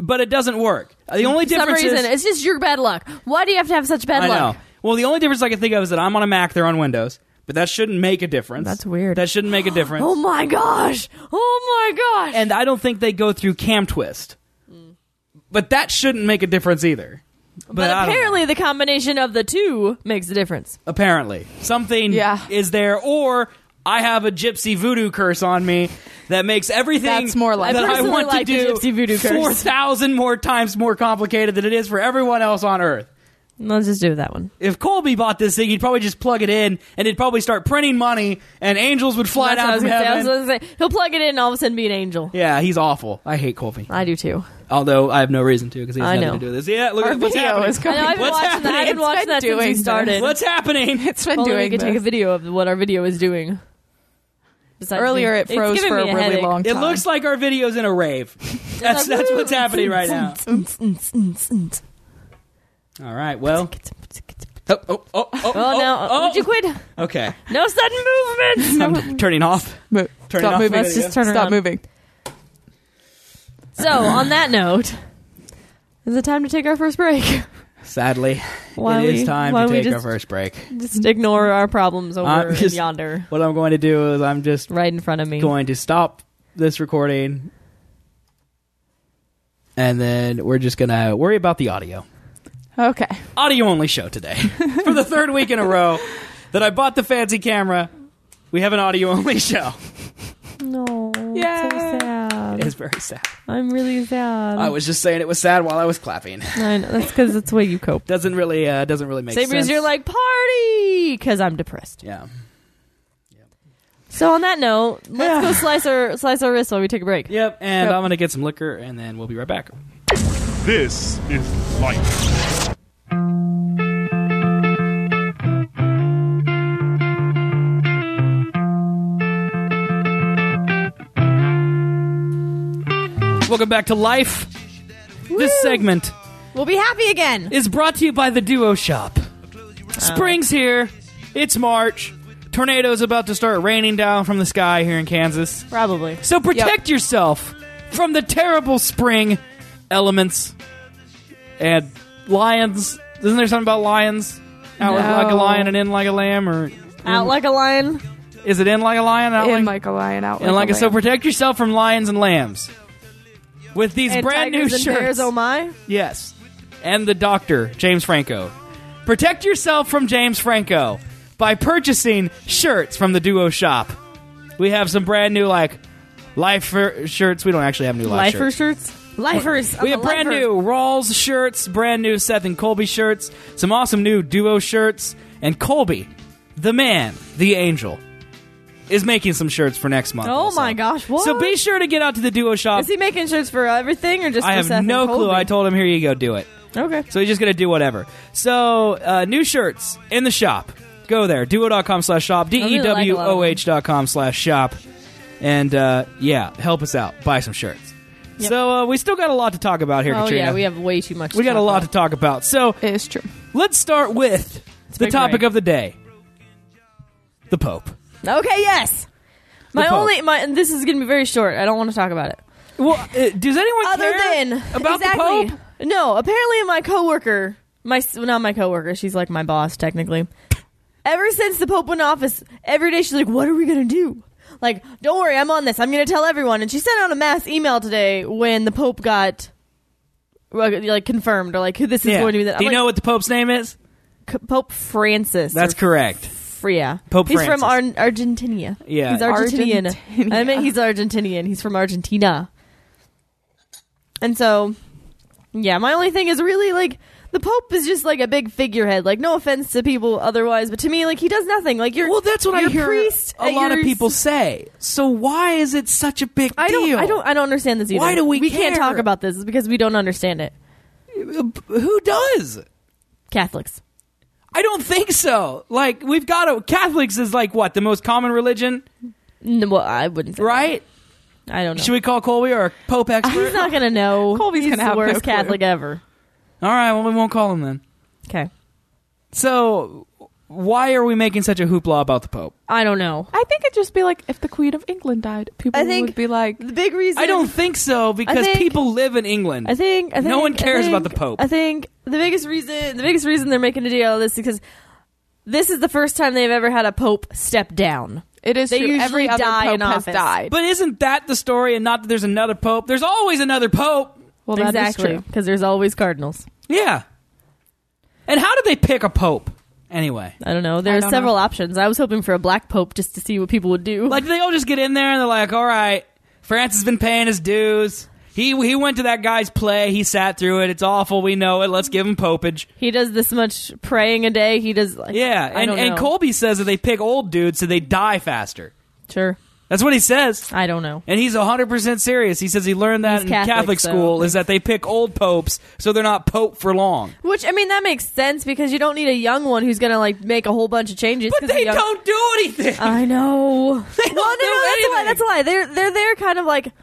C: but it doesn't work. The only
D: For some
C: difference
D: reason,
C: is
D: it's just your bad luck. Why do you have to have such bad
C: I
D: luck?
C: know. Well, the only difference I can think of is that I'm on a Mac, they're on Windows, but that shouldn't make a difference.
D: That's weird.
C: That shouldn't make a difference.
D: Oh my gosh! Oh my gosh!
C: And I don't think they go through Cam Twist, but that shouldn't make a difference either. But,
D: but
C: I don't know.
D: apparently, the combination of the two makes a difference.
C: Apparently. Something
E: Yeah.
C: is there, or I have a gypsy voodoo curse on me that makes everything
E: That's more like
C: that
E: it.
C: I
D: I personally
C: want
D: like
C: to
D: the
C: do
D: gypsy voodoo curse.
C: four thousand more times more complicated than it is for everyone else on Earth.
D: Let's just do that one.
C: If Colby bought this thing, he'd probably just plug it in, and it'd probably start printing money, and angels would fly
D: That's what I
C: down
D: was
C: from
D: gonna say. I
C: heaven.
D: was gonna say, he'll plug it in and all of a sudden be an angel.
C: Yeah, he's awful. I hate Colby.
D: I do too.
C: Although I have no reason to, because he has
D: I
C: nothing
D: know.
C: to do with this. Yeah, look
E: Our
C: at what's
E: video
C: happening.
E: is
D: I
E: going.
D: know, I've been
C: What's
D: watching that. I've been
C: happening?
D: watching
E: It's
D: that
E: been
D: since we
E: doing
D: started.
E: this.
C: What's happening?
E: It's been
D: Only we
E: doing
D: could take a
E: this.
D: video of what our video is doing. Besides
E: Earlier,
D: me-
E: it
D: it's
E: froze
D: giving
E: for a
D: me
E: really
D: headache.
E: long
C: It
E: time.
C: looks like our video's in a rave. That's that's what's happening right now. All right, well. Oh, oh, oh, oh,
D: Oh, no.
C: oh,
D: Would you quit?
C: Okay.
D: No sudden movements.
C: I'm turning off.
E: Mo-
C: Turn it
E: Stop
C: off.
E: moving.
C: Let's just
D: turn it
E: Stop
D: on.
E: moving.
D: So, on that note, is it time to take our first break?
C: Sadly,
D: Why
C: it is
D: we-
C: time
D: why
C: to
D: we
C: take
D: just-
C: our first break.
D: Just ignore our problems over
C: I'm just-
D: yonder,
C: What I'm going to do is I'm just
D: right in front of me.
C: going to stop this recording, and then we're just going to worry about the audio.
E: Okay.
C: Audio only show today. For the third week in a row that I bought the fancy camera, we have an audio only show.
D: No,
E: Yay.
D: it's so sad.
C: It is very sad.
D: I'm really sad.
C: I was just saying it was sad while I was clapping.
D: I know, that's because that's the way you cope.
C: Doesn't really uh, doesn't really make
D: Same
C: sense.
D: as you're like party because I'm depressed.
C: Yeah.
D: So on that note, let's go slice our slice our wrists while we take a break.
C: Yep, and
E: Yep.
C: I'm going to get some liquor, and then we'll be right back.
A: This is life.
C: Welcome back to Life. This segment
D: We'll be happy again.
C: is brought to you by the Duo Shop. Spring's here. It's March. Tornadoes about to start raining down from the sky here in Kansas.
D: Probably.
C: So protect yourself from the terrible spring elements. And lions. Isn't there something about lions? Out
E: No.
C: like a lion and in like a lamb? Or
D: Out like a lion.
C: is it in like a lion? Out
E: In
C: like,
E: like a lion, out
C: and
E: like,
C: like
E: a
C: so
E: lamb.
C: protect yourself from lions and lambs. With these
D: And
C: brand new
D: tigers and
C: shirts.
D: bears, oh my.
C: Yes. And the doctor, James Franco. Protect yourself from James Franco by purchasing shirts from the Duo Shop. We have some brand new, like, lifer shirts. We don't actually have new life
D: Lifer
C: shirts.
D: shirts? Lifers.
C: We
D: I'm
C: have
D: a
C: brand
D: lifer.
C: new Rawls shirts, brand new Seth and Colby shirts, some awesome new Duo shirts, and Colby, the man, the angel, is making some shirts for next month.
D: Oh
C: also.
D: my gosh, what?
C: So be sure to get out to the Duo Shop.
D: Is he making shirts for everything or just
C: I
D: for
C: have
D: Seth
C: no
D: and
C: clue.
D: Colby?
C: I told him, here you go, do it.
D: Okay.
C: So he's just going to do whatever. So, uh, new shirts in the shop. Go there. Duo.com slash shop. D E W O H dot com slash shop. And, uh, yeah, help us out. Buy some shirts.
D: Yep.
C: So, uh, we still got a lot to talk about here,
D: Oh
C: Katrina.
D: yeah, we have way too much.
C: We
D: to
C: got a
D: talk
C: lot
D: about.
C: to talk about. So,
E: It is true.
C: let's start with the
D: big
C: topic
D: break.
C: of the day. The Pope.
D: Okay, yes. My
C: Pope.
D: only my and this is going to be very short. I don't want to talk about it.
C: Well, uh, does anyone
D: Other
C: care
D: than
C: about
D: exactly,
C: the Pope?
D: No, apparently my coworker, my well, not my coworker, she's like my boss technically. Ever since the Pope went in office, every day she's like, "What are we gonna do?" Like, don't worry, I'm on this. I'm gonna tell everyone. And she sent out a mass email today when the Pope got like confirmed or like who this is
C: Yeah.
D: going to be. That
C: Do you know what the Pope's name is?
D: C- Pope Francis?
C: That's
D: or
C: correct.
D: Yeah.
C: Pope
D: He's
C: Francis.
D: from Ar- Argentina.
C: Yeah.
D: He's Argentinian.
E: Argentina.
D: I mean, he's Argentinian. He's from Argentina. And so, yeah, my only thing is really like the Pope is just like a big figurehead. Like, no offense to people otherwise, but to me, like he does nothing. Like you're
C: Well, that's what I
D: you're
C: hear
D: priest
C: a
D: at
C: lot of
D: your-
C: people say. So why is it such a big
D: I don't.
C: deal?
D: I don't. I don't understand this either.
C: Why do we
D: We can't
C: care?
D: talk about this because we don't understand it.
C: Who does?
D: Catholics.
C: I don't think so. Like, we've got to... Catholics is like, what, the most common religion?
D: No, well, I wouldn't say.
C: Right?
D: That. I don't know.
C: Should we call Colby our Pope expert?
D: He's not gonna know.
E: Colby's
D: He's
E: gonna
D: the
E: have no
D: worst
E: clue.
D: Catholic ever.
C: All right, well, we won't call him then.
D: Okay.
C: So, why are we making such a hoopla about the Pope?
D: I don't know.
E: I think it'd just be like if the Queen of England died, people
D: I think
E: would be like,
D: the big reason.
C: I don't think so because
D: think-
C: people live in England.
D: I think, I think
C: No one cares
D: I think,
C: about the Pope.
D: I think the biggest reason, the biggest reason they're making a deal out of this is because this is the first time they've ever had a Pope step down.
E: it is
D: They
E: true.
D: usually
E: Every other
D: die
E: pope
D: in
E: has
D: office.
E: died.
C: But isn't that the story and not that there's another Pope? There's always another Pope.
E: Well, that is
D: exactly,
E: true.
D: because there's always cardinals.
C: Yeah. And how did they pick a Pope anyway?
D: I don't know. There's
E: don't
D: several
E: know.
D: options. I was hoping for a black Pope just to see what people would do.
C: Like, they all just get in there and they're like, all right, France has been paying his dues. He he went to that guy's play. He sat through it. It's awful. We know it. Let's give him popage.
D: He does this much praying a day. He does. Like,
C: Yeah.
D: I
C: And,
D: don't
C: and
D: know.
C: Colby says that they pick old dudes so they die faster.
D: Sure.
C: That's what he says.
D: I don't know.
C: And he's one hundred percent serious. He says he learned that
D: He's
C: in
D: Catholic,
C: Catholic
D: so-
C: school is that they pick old popes so they're not pope for long.
D: Which I mean, that makes sense because you don't need a young one who's gonna like make a whole bunch of changes.
C: But
D: 'cause
C: they
D: the young-
C: don't do anything.
D: I know.
C: They don't
D: well, no,
C: do
D: no, that's a lie.
C: anything.
D: That's a lie. They're they're there, kind of like.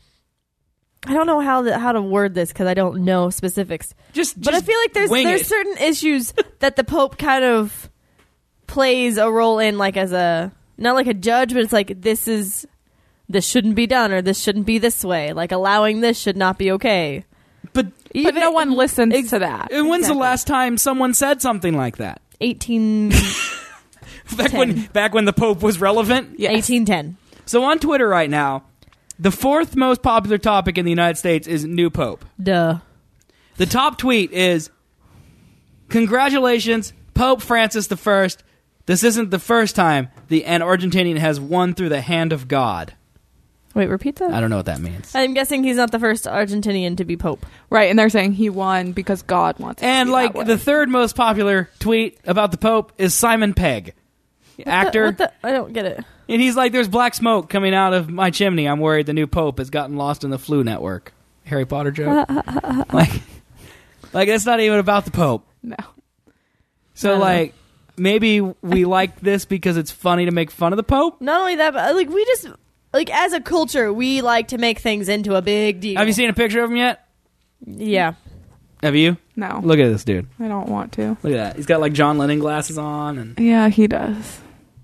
D: I don't know how the, how to word this because I don't know specifics.
C: just,
D: But
C: just
D: I feel like there's
C: wing
D: there's
C: it.
D: certain issues that the Pope kind of plays a role in, like as a not like a judge, but it's like this is this shouldn't be done or this shouldn't be this way. Like allowing this should not be okay.
C: But,
E: But
D: Even
E: no one listens
D: ex-
E: to that.
C: and when's the
D: Exactly.
C: last time someone said something like that?
D: eighteen,
C: Back when back when the Pope was relevant?
E: Yes.
D: eighteen ten.
C: So on Twitter right now, the fourth most popular topic in the United States is new Pope.
D: Duh.
C: The top tweet is, congratulations, Pope Francis the First. This isn't the first time the an Argentinian has won through the hand of God.
D: Wait, repeat that.
C: I don't know what that means.
D: I'm guessing he's not the first Argentinian to be Pope.
E: Right, and they're saying he won because God wants it to
C: And
E: be
C: like
E: that way.
C: the third most popular tweet about the Pope is Simon Pegg, actor.
D: What the, what the, I don't get it.
C: And he's like, there's black smoke coming out of my chimney. I'm worried the new Pope has gotten lost in the flu network. Harry Potter joke. like, like it's not even about the Pope.
E: No.
C: So,
D: I don't know.
C: like, maybe we like this because it's funny to make fun of the Pope?
D: Not only that, but like we just like as a culture, we like to make things into a big deal.
C: Have you seen a picture of him yet?
D: Yeah.
C: Have you?
E: No.
C: Look at this dude.
E: I don't want to.
C: Look at that. He's got, like, John Lennon glasses on. And
E: Yeah, he does.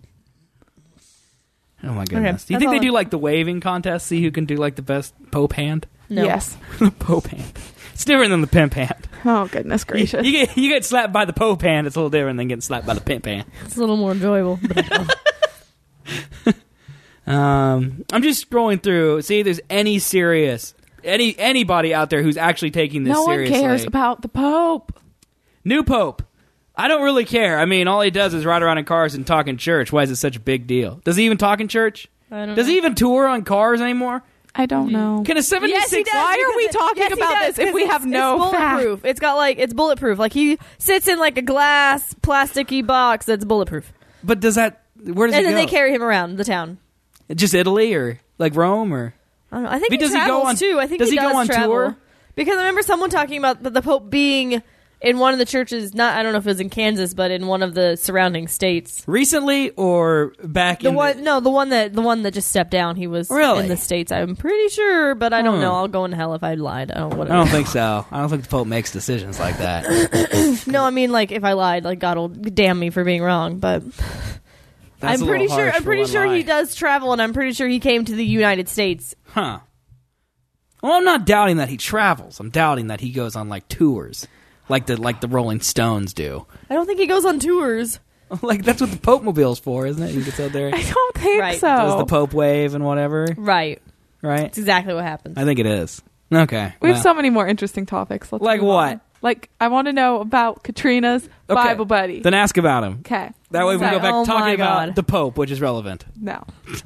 C: oh, my goodness. Do you
D: that's
C: think
D: all
C: they
D: I-
C: do, like, the waving contest? See who can do, like, the best Pope hand?
D: No.
E: Yes.
C: the Pope hand. It's different than the pimp hand.
E: Oh, goodness
C: You,
E: gracious.
C: you get you get slapped by the Pope hand. It's a little different than getting slapped by the pimp hand.
D: It's a little more enjoyable. But
C: Um, I'm just scrolling through. See if there's any serious any anybody out there who's actually taking this
E: no one
C: seriously.
E: cares about the Pope.
C: New Pope. I don't really care. I mean, all he does is ride around in cars and talk in church. Why is it such a big deal? Does he even talk in church?
D: I don't
C: Does
D: know.
C: he even tour on cars anymore?
E: I don't know.
C: Can a seventy-six?
D: Yes, he does.
E: Why are
D: because
E: we
D: it-
E: talking
D: yes, he
E: about
D: does,
E: this if we
D: 'cause
E: have
D: it's-
E: no
D: it's bulletproof? It's got like it's bulletproof. Like he sits in like a glass plasticky box that's bulletproof,
C: But does that? Where does
D: and
C: he
D: then
C: go?
D: they carry him around the town.
C: Just Italy or like Rome or?
D: I don't know. I think
C: But
D: he
C: does he go
D: travels
C: on-
D: too. I think
C: does
D: he,
C: he go
D: does
C: on
D: travel.
C: tour?
D: Because I remember someone talking about the, the Pope being in one of the churches. Not I don't know if it was in Kansas, but in one of the surrounding states.
C: Recently or back
D: The
C: in
D: one, no, the one that the one that just stepped down. He was
C: Really?
D: in the states. I'm pretty sure, but I don't
C: Hmm.
D: know. I'll go in hell if I lied. I don't.
C: I
D: Whatever.
C: don't think so. I don't think the Pope makes decisions like that.
D: No, I mean like if I lied, like God will damn me for being wrong. But
C: That's
D: I'm
C: a
D: pretty
C: little
D: sure.
C: harsh
D: I'm
C: for
D: pretty
C: one
D: sure
C: lie.
D: he does travel, and I'm pretty sure he came to the United States.
C: Huh. Well, I'm not doubting that he travels. I'm doubting that he goes on like tours, like the like the Rolling Stones do.
D: I don't think he goes on tours.
C: Like that's what the Pope Mobile's for, isn't it? He gets out there,
E: I don't think
D: Right.
E: so.
C: does the Pope wave and whatever,
D: Right.
C: right?
D: That's exactly what happens.
C: I think it is. Okay.
E: we have
C: well.
E: so many more interesting topics. Let's
C: Like
E: move
C: what?
E: on. Like I want to know about Katrina's
C: Okay.
E: Bible buddy.
C: Then ask about him.
E: Okay.
C: That way we
E: So-
C: go back
D: Oh
C: talking
D: my
C: about
D: God.
C: the Pope, which is relevant.
E: No.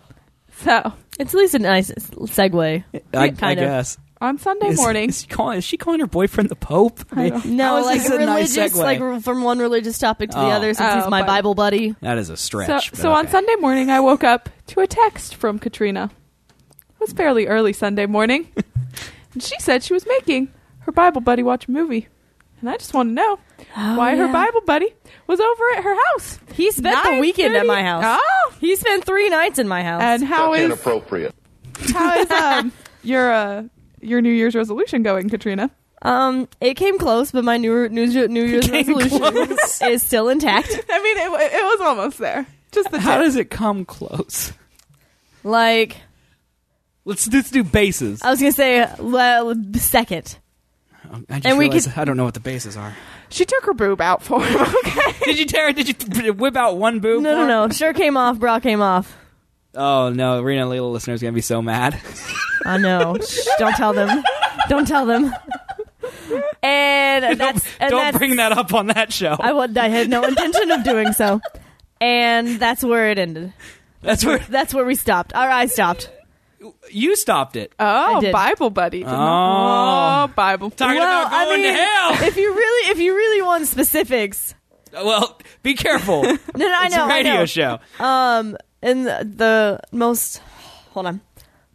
E: So
D: It's at least a nice segue.
C: I, I
D: kind of.
C: guess.
E: on Sunday
C: Is,
E: morning,
C: is she calling? Is she calling her boyfriend the Pope?
E: I don't-
D: No,
C: How is
D: like
C: this a nice
D: religious,
C: segue?
D: like r- from one religious topic to the
C: Oh.
D: other. Since he's
E: Oh,
D: my
E: but-
D: Bible buddy.
C: That is a
E: so,
C: stretch. but
E: so on
C: okay.
E: Sunday morning, I woke up to a text from Katrina. It was fairly early Sunday morning, and she said she was making her Bible buddy watch a movie, and I just want to know why her
D: yeah.
E: Bible buddy was over at her house.
D: He spent the weekend at my house.
E: Oh,
D: He spent three nights in my house.
E: and how is
B: inappropriate.
E: how is um your uh your New Year's resolution going, Katrina?
D: Um, it came close, but my New, New, New Year's
C: Came
D: resolution
C: close.
D: is still intact.
E: I mean, it, it was almost there. Just the
C: How
E: tip.
C: does it come close?
D: Like,
C: Let's let's do bases.
D: I was gonna say, well, second.
C: I just
D: and we
C: realized
D: could-
C: I don't know what the bases are.
E: She took her boob out for him. Okay.
C: Did you tear? Did you whip out one boob?
D: No,
C: for
D: no,
C: him?
D: no. Sure came off, bra came off.
C: Oh no, Rena and Leela listeners are gonna be so mad.
D: I know. Shh, don't tell them. Don't tell them. And that's and
C: Don't
D: that's,
C: bring that up on that show.
D: I would. I had no intention of doing so. And that's where it ended.
C: That's where
D: That's where we stopped. Or I stopped.
C: you stopped it.
E: Oh,
D: did.
E: Bible buddy.
C: Oh.
E: oh Bible.
C: Talking
D: well,
C: about going
D: I mean,
C: to hell.
D: if you really, if you really want specifics,
C: Well, be careful.
D: no, no, I
C: It's
D: know,
C: a radio
D: I know.
C: show.
D: Um, and the, the most, hold on.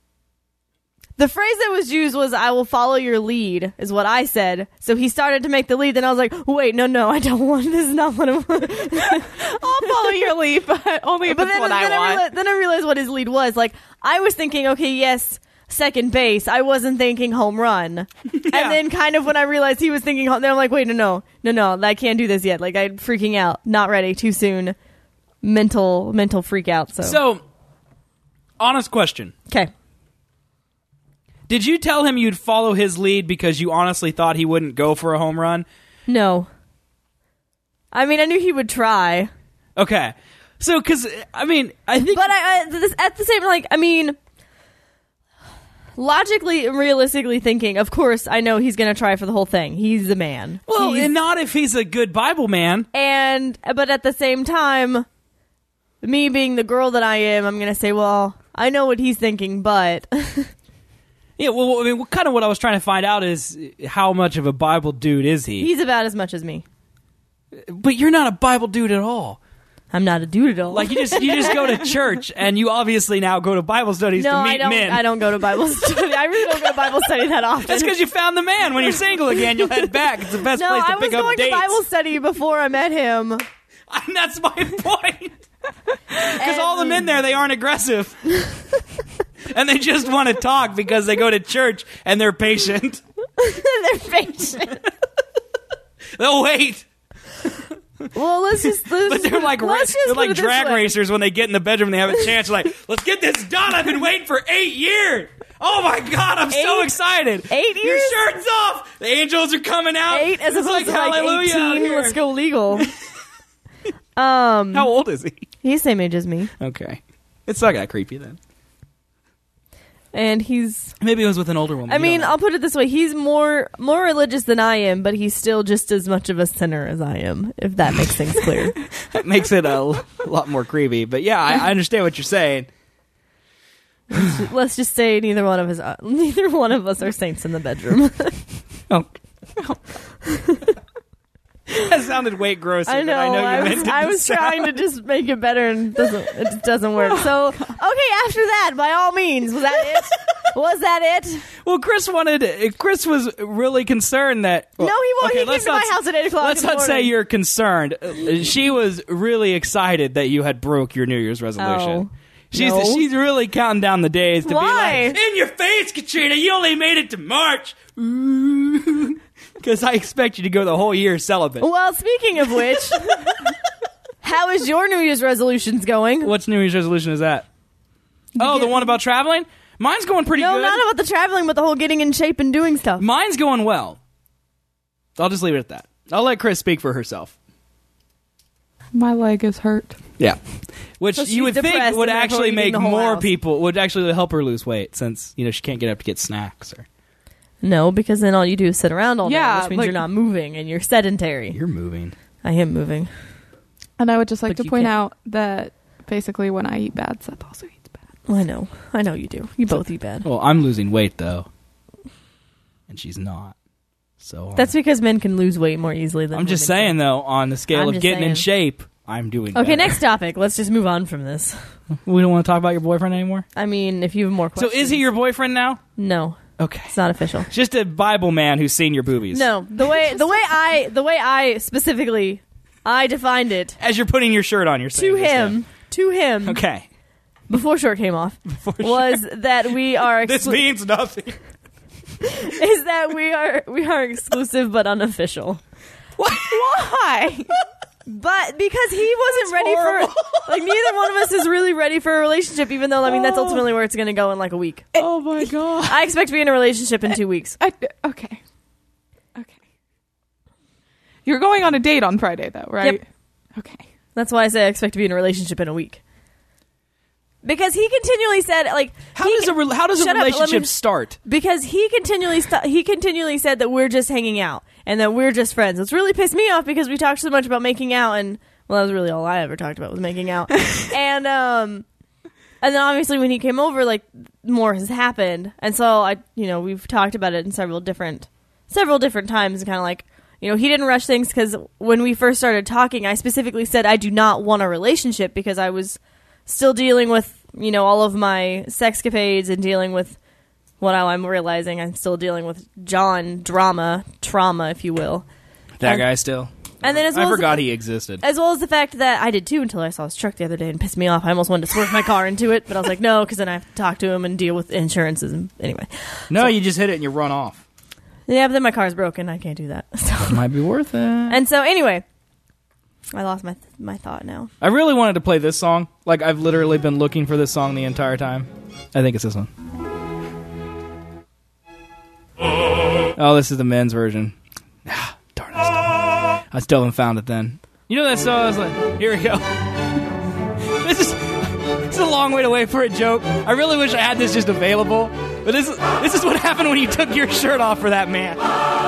D: The phrase that was used was, I will follow your lead, is what I said. So he started to make the lead, and I was like, wait, no, no, I don't want, this is not what I want.
E: I'll follow your lead, but only if
D: But
E: it's
D: then,
E: what I
D: then, I
E: want.
D: realized, then I realized what his lead was. Like, I was thinking, okay, yes, second base. I wasn't thinking home run. And then kind of when I realized he was thinking home, then I'm like, wait, no, no, no, no, I can't do this yet. Like, I'm freaking out. Not ready. Too soon. Mental, mental freak out. So,
C: So, honest question.
D: okay.
C: Did you tell him you'd follow his lead because you honestly thought he wouldn't go for a home run?
D: No. I mean, I knew he would try.
C: Okay. So, because, I mean, I think...
D: But I, I this, at the same, like, I mean, logically and realistically thinking, of course, I know he's going to try for the whole thing. He's a man.
C: well,
D: He's-
C: and not if he's a good Bible man.
D: and, but at the same time, me being the girl that I am, I'm going to say, well, I know what he's thinking, but
C: Yeah, well, I mean, kind of what I was trying to find out is how much of a Bible dude is he?
D: he's about as much as me.
C: But you're not a Bible dude at all.
D: I'm not a dude at all.
C: Like, you just you just go to church, and you obviously now go to Bible studies
D: no,
C: to meet
D: I don't.
C: men.
D: I don't go to Bible study. I really don't go to Bible study that often.
C: That's because you found the man. When you're single again, you'll head back. It's the best
D: no,
C: place to
D: I was
C: pick up
D: going
C: dates.
D: to Bible study before I met him.
C: And that's my point. Because all the men there, they aren't aggressive. And they just want to talk because they go to church and they're patient.
D: They're patient.
C: They'll wait.
D: Well, let's just. Let's,
C: But they're like ra-
D: let's just
C: they're
D: put
C: like
D: it this
C: drag
D: way.
C: racers when they get in the bedroom and they have a chance. They're like, let's get this done. I've been waiting for eight years. Oh my God, I'm so
D: Eight-
C: excited.
D: eight
C: Your
D: years?
C: shirt's off. The angels are coming out.
D: Eight as
C: It's
D: opposed
C: like
D: to like
C: hallelujah out
D: eighteen.
C: here.
D: Let's go legal. um,
C: How old is he?
D: he's the same age as me,
C: Okay. It's not that creepy then.
D: and he's.
C: Maybe it was with an older woman.
D: I
C: You
D: mean,
C: don't know.
D: I'll put it this way: he's more more religious than I am, but he's still just as much of a sinner as I am. If that makes things clear.
C: That makes it a l- lot more creepy. But yeah, I, I understand what you're saying.
D: Let's just say neither one of us, uh, neither one of us are saints in the bedroom.
C: Oh. That sounded way grosser
D: I know.
C: than I know you
D: I
C: meant
D: was,
C: it
D: I
C: to
D: was
C: sound.
D: trying to just make it better, and it doesn't, it just doesn't work. So, okay, after that, by all means, was that it? Was that it?
C: Well, Chris wanted. Chris was really concerned that. Well,
D: no, he won't.
C: okay,
D: he came
C: let's
D: to my
C: not-
D: house at eight o'clock.
C: Let's
D: in the
C: not say
D: morning.
C: you're concerned. Uh, She was really excited that you had broke your New Year's resolution.
D: Oh,
C: she's
D: no.
C: she's really counting down the days to
D: Why?
C: be like, in your face, Katrina. You only made it to March. Because I expect you to go the whole year celibate.
D: Well, speaking of which, how is your New Year's resolutions going?
C: What's New Year's resolution is that? Oh, the one about traveling? Mine's going pretty
D: No,
C: good.
D: not about the traveling, but the whole getting in shape and doing stuff.
C: Mine's going well. I'll just leave it at that. I'll let Chris speak for herself.
E: My leg is hurt.
C: Yeah. Which
D: So she's
C: you would think
D: depressed
C: would
D: and therefore
C: actually
D: eating
C: make
D: the whole
C: more
D: house.
C: people, would actually help her lose weight since, you know, she can't get up to get snacks. Or
D: No, because then all you do is sit around all day,
E: Yeah,
D: which means
E: like-
D: you're not moving and you're sedentary.
C: You're moving.
D: I am moving.
E: And I would just like
D: But
E: to
D: you
E: point
D: can't-
E: out that basically when I eat bad, Seth also eats bad.
D: I know. I know you do. You both eat bad.
C: Well, I'm losing weight, though. And she's not. So uh,
D: That's because men can lose weight more easily than
C: I'm just
D: women
C: saying,
D: can.
C: though, on the scale
D: I'm
C: of
D: just
C: getting in
D: saying.
C: shape, I'm doing
D: Okay,
C: better.
D: next topic. Let's just move on from this.
C: We don't want to talk about your boyfriend anymore?
D: I mean, if you have more questions.
C: So is he your boyfriend now?
D: No,
C: Okay.
D: it's not official.
C: Just a Bible man who's seen your boobies.
D: No, the way the way I the way I specifically I defined it
C: As you're putting your shirt on, you're saying
D: to
C: this
D: him to him
C: now. Okay.
D: before short came off
C: For
D: was that we are
C: This
D: exclu-
C: means nothing.
D: is that we are we are exclusive but unofficial.
E: Why?
D: But because he wasn't
C: That's
D: ready
C: horrible.
D: for, like, neither one of us is really ready for a relationship, even though, I mean, that's ultimately where it's going to go in, like, a week.
E: Oh my god.
D: I expect to be in a relationship in two weeks.
E: I, okay. Okay. You're going on a date on Friday, though, right?
D: Yep.
E: Okay.
D: That's why I say I expect to be in a relationship in a week. Because he continually said, like...
C: How
D: he,
C: does a re- how does a
D: Shut up, let
C: relationship
D: me-
C: start?
D: Because he continually st- he continually said that we're just hanging out and that we're just friends. It's really pissed me off because we talked so much about making out, and well, that was really all I ever talked about was making out. and um, and then obviously when he came over, like, more has happened, and so I, you know, we've talked about it in several different several different times, and kind of like, you know, he didn't rush things because when we first started talking, I specifically said I do not want a relationship because I was still dealing with, you know, all of my sexcapades and dealing with what I'm realizing I'm still dealing with John drama, trauma, if you will.
C: That
D: And-
C: guy still.
D: And then as well
C: I
D: as
C: forgot
D: the,
C: he existed.
D: as well as the fact that I did too until I saw his truck the other day and pissed me off. I almost wanted to swerve my car into it, but I was like, no, because then I have to talk to him and deal with insurances. And anyway,
C: No, you just hit it and you run off.
D: yeah, but then my car's broken. I can't do that. So.
C: Might be worth it.
D: And so anyway, I lost my my thought now.
C: I really wanted to play this song. Like, I've literally been looking for this song the entire time. I think it's this one. Oh, this is the men's version. Ah, darn it. I still haven't found it then. You know that song? I was like, here we go. This is, this is a long way to wait for a joke. I really wish I had this just available. But this is, this is what happened when you took your shirt off for that man.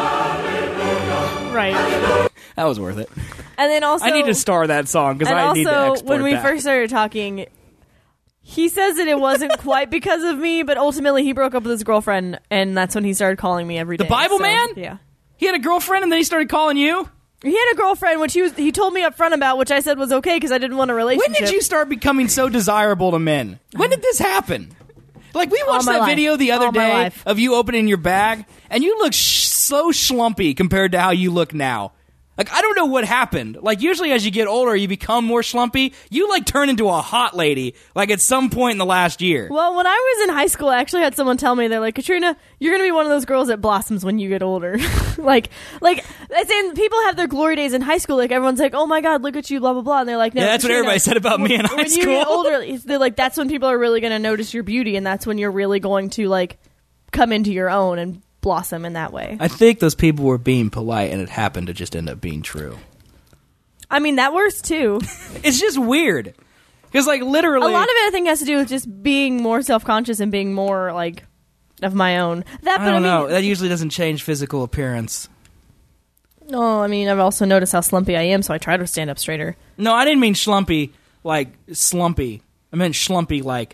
D: Right.
C: That was worth it.
D: And then also,
C: I need to star that song because
D: and
C: I need to
D: also
C: export
D: when we
C: that.
D: first started talking, he says that it wasn't quite because of me, but ultimately he broke up with his girlfriend, and that's when he started calling me every
C: The
D: day.
C: Bible
D: So,
C: man?
D: Yeah.
C: He had a girlfriend and then he started calling you?
D: He had a girlfriend, which he was, he told me up front about, which I said was okay because I didn't want a relationship.
C: When did you start becoming so desirable to men? When did this happen? Like, we watched
D: my
C: that
D: life.
C: video the other
D: All my
C: day
D: life.
C: of you opening your bag, and you look sh- so schlumpy compared to how you look now. Like, I don't know what happened. Like, usually as you get older, you become more schlumpy. You, like, turn into a hot lady, like, at some point in the last year.
D: Well, when I was in high school, I actually had someone tell me, they're like, Katrina, you're going to be one of those girls that blossoms when you get older. like, like, as in, people have their glory days in high school. Like, everyone's like, oh my God, look at you, blah, blah, blah. And they're like, no,
C: Yeah, that's what
D: Katrina,
C: everybody said about me in high
D: when
C: school.
D: you get older, they're like, that's when people are really going to notice your beauty, and that's when you're really going to, like, come into your own and blossom in that way.
C: I think those people were being polite, and it happened to just end up being true.
D: I mean, that works too.
C: It's just weird. Because, like, literally...
D: A lot of it, I think, has to do with just being more self-conscious and being more, like, of my own. That,
C: I
D: but
C: don't
D: I mean,
C: know. That usually doesn't change physical appearance.
D: No, I mean, I've also noticed how slumpy I am, so I try to stand up straighter.
C: No, I didn't mean schlumpy, like, slumpy. I meant schlumpy, like...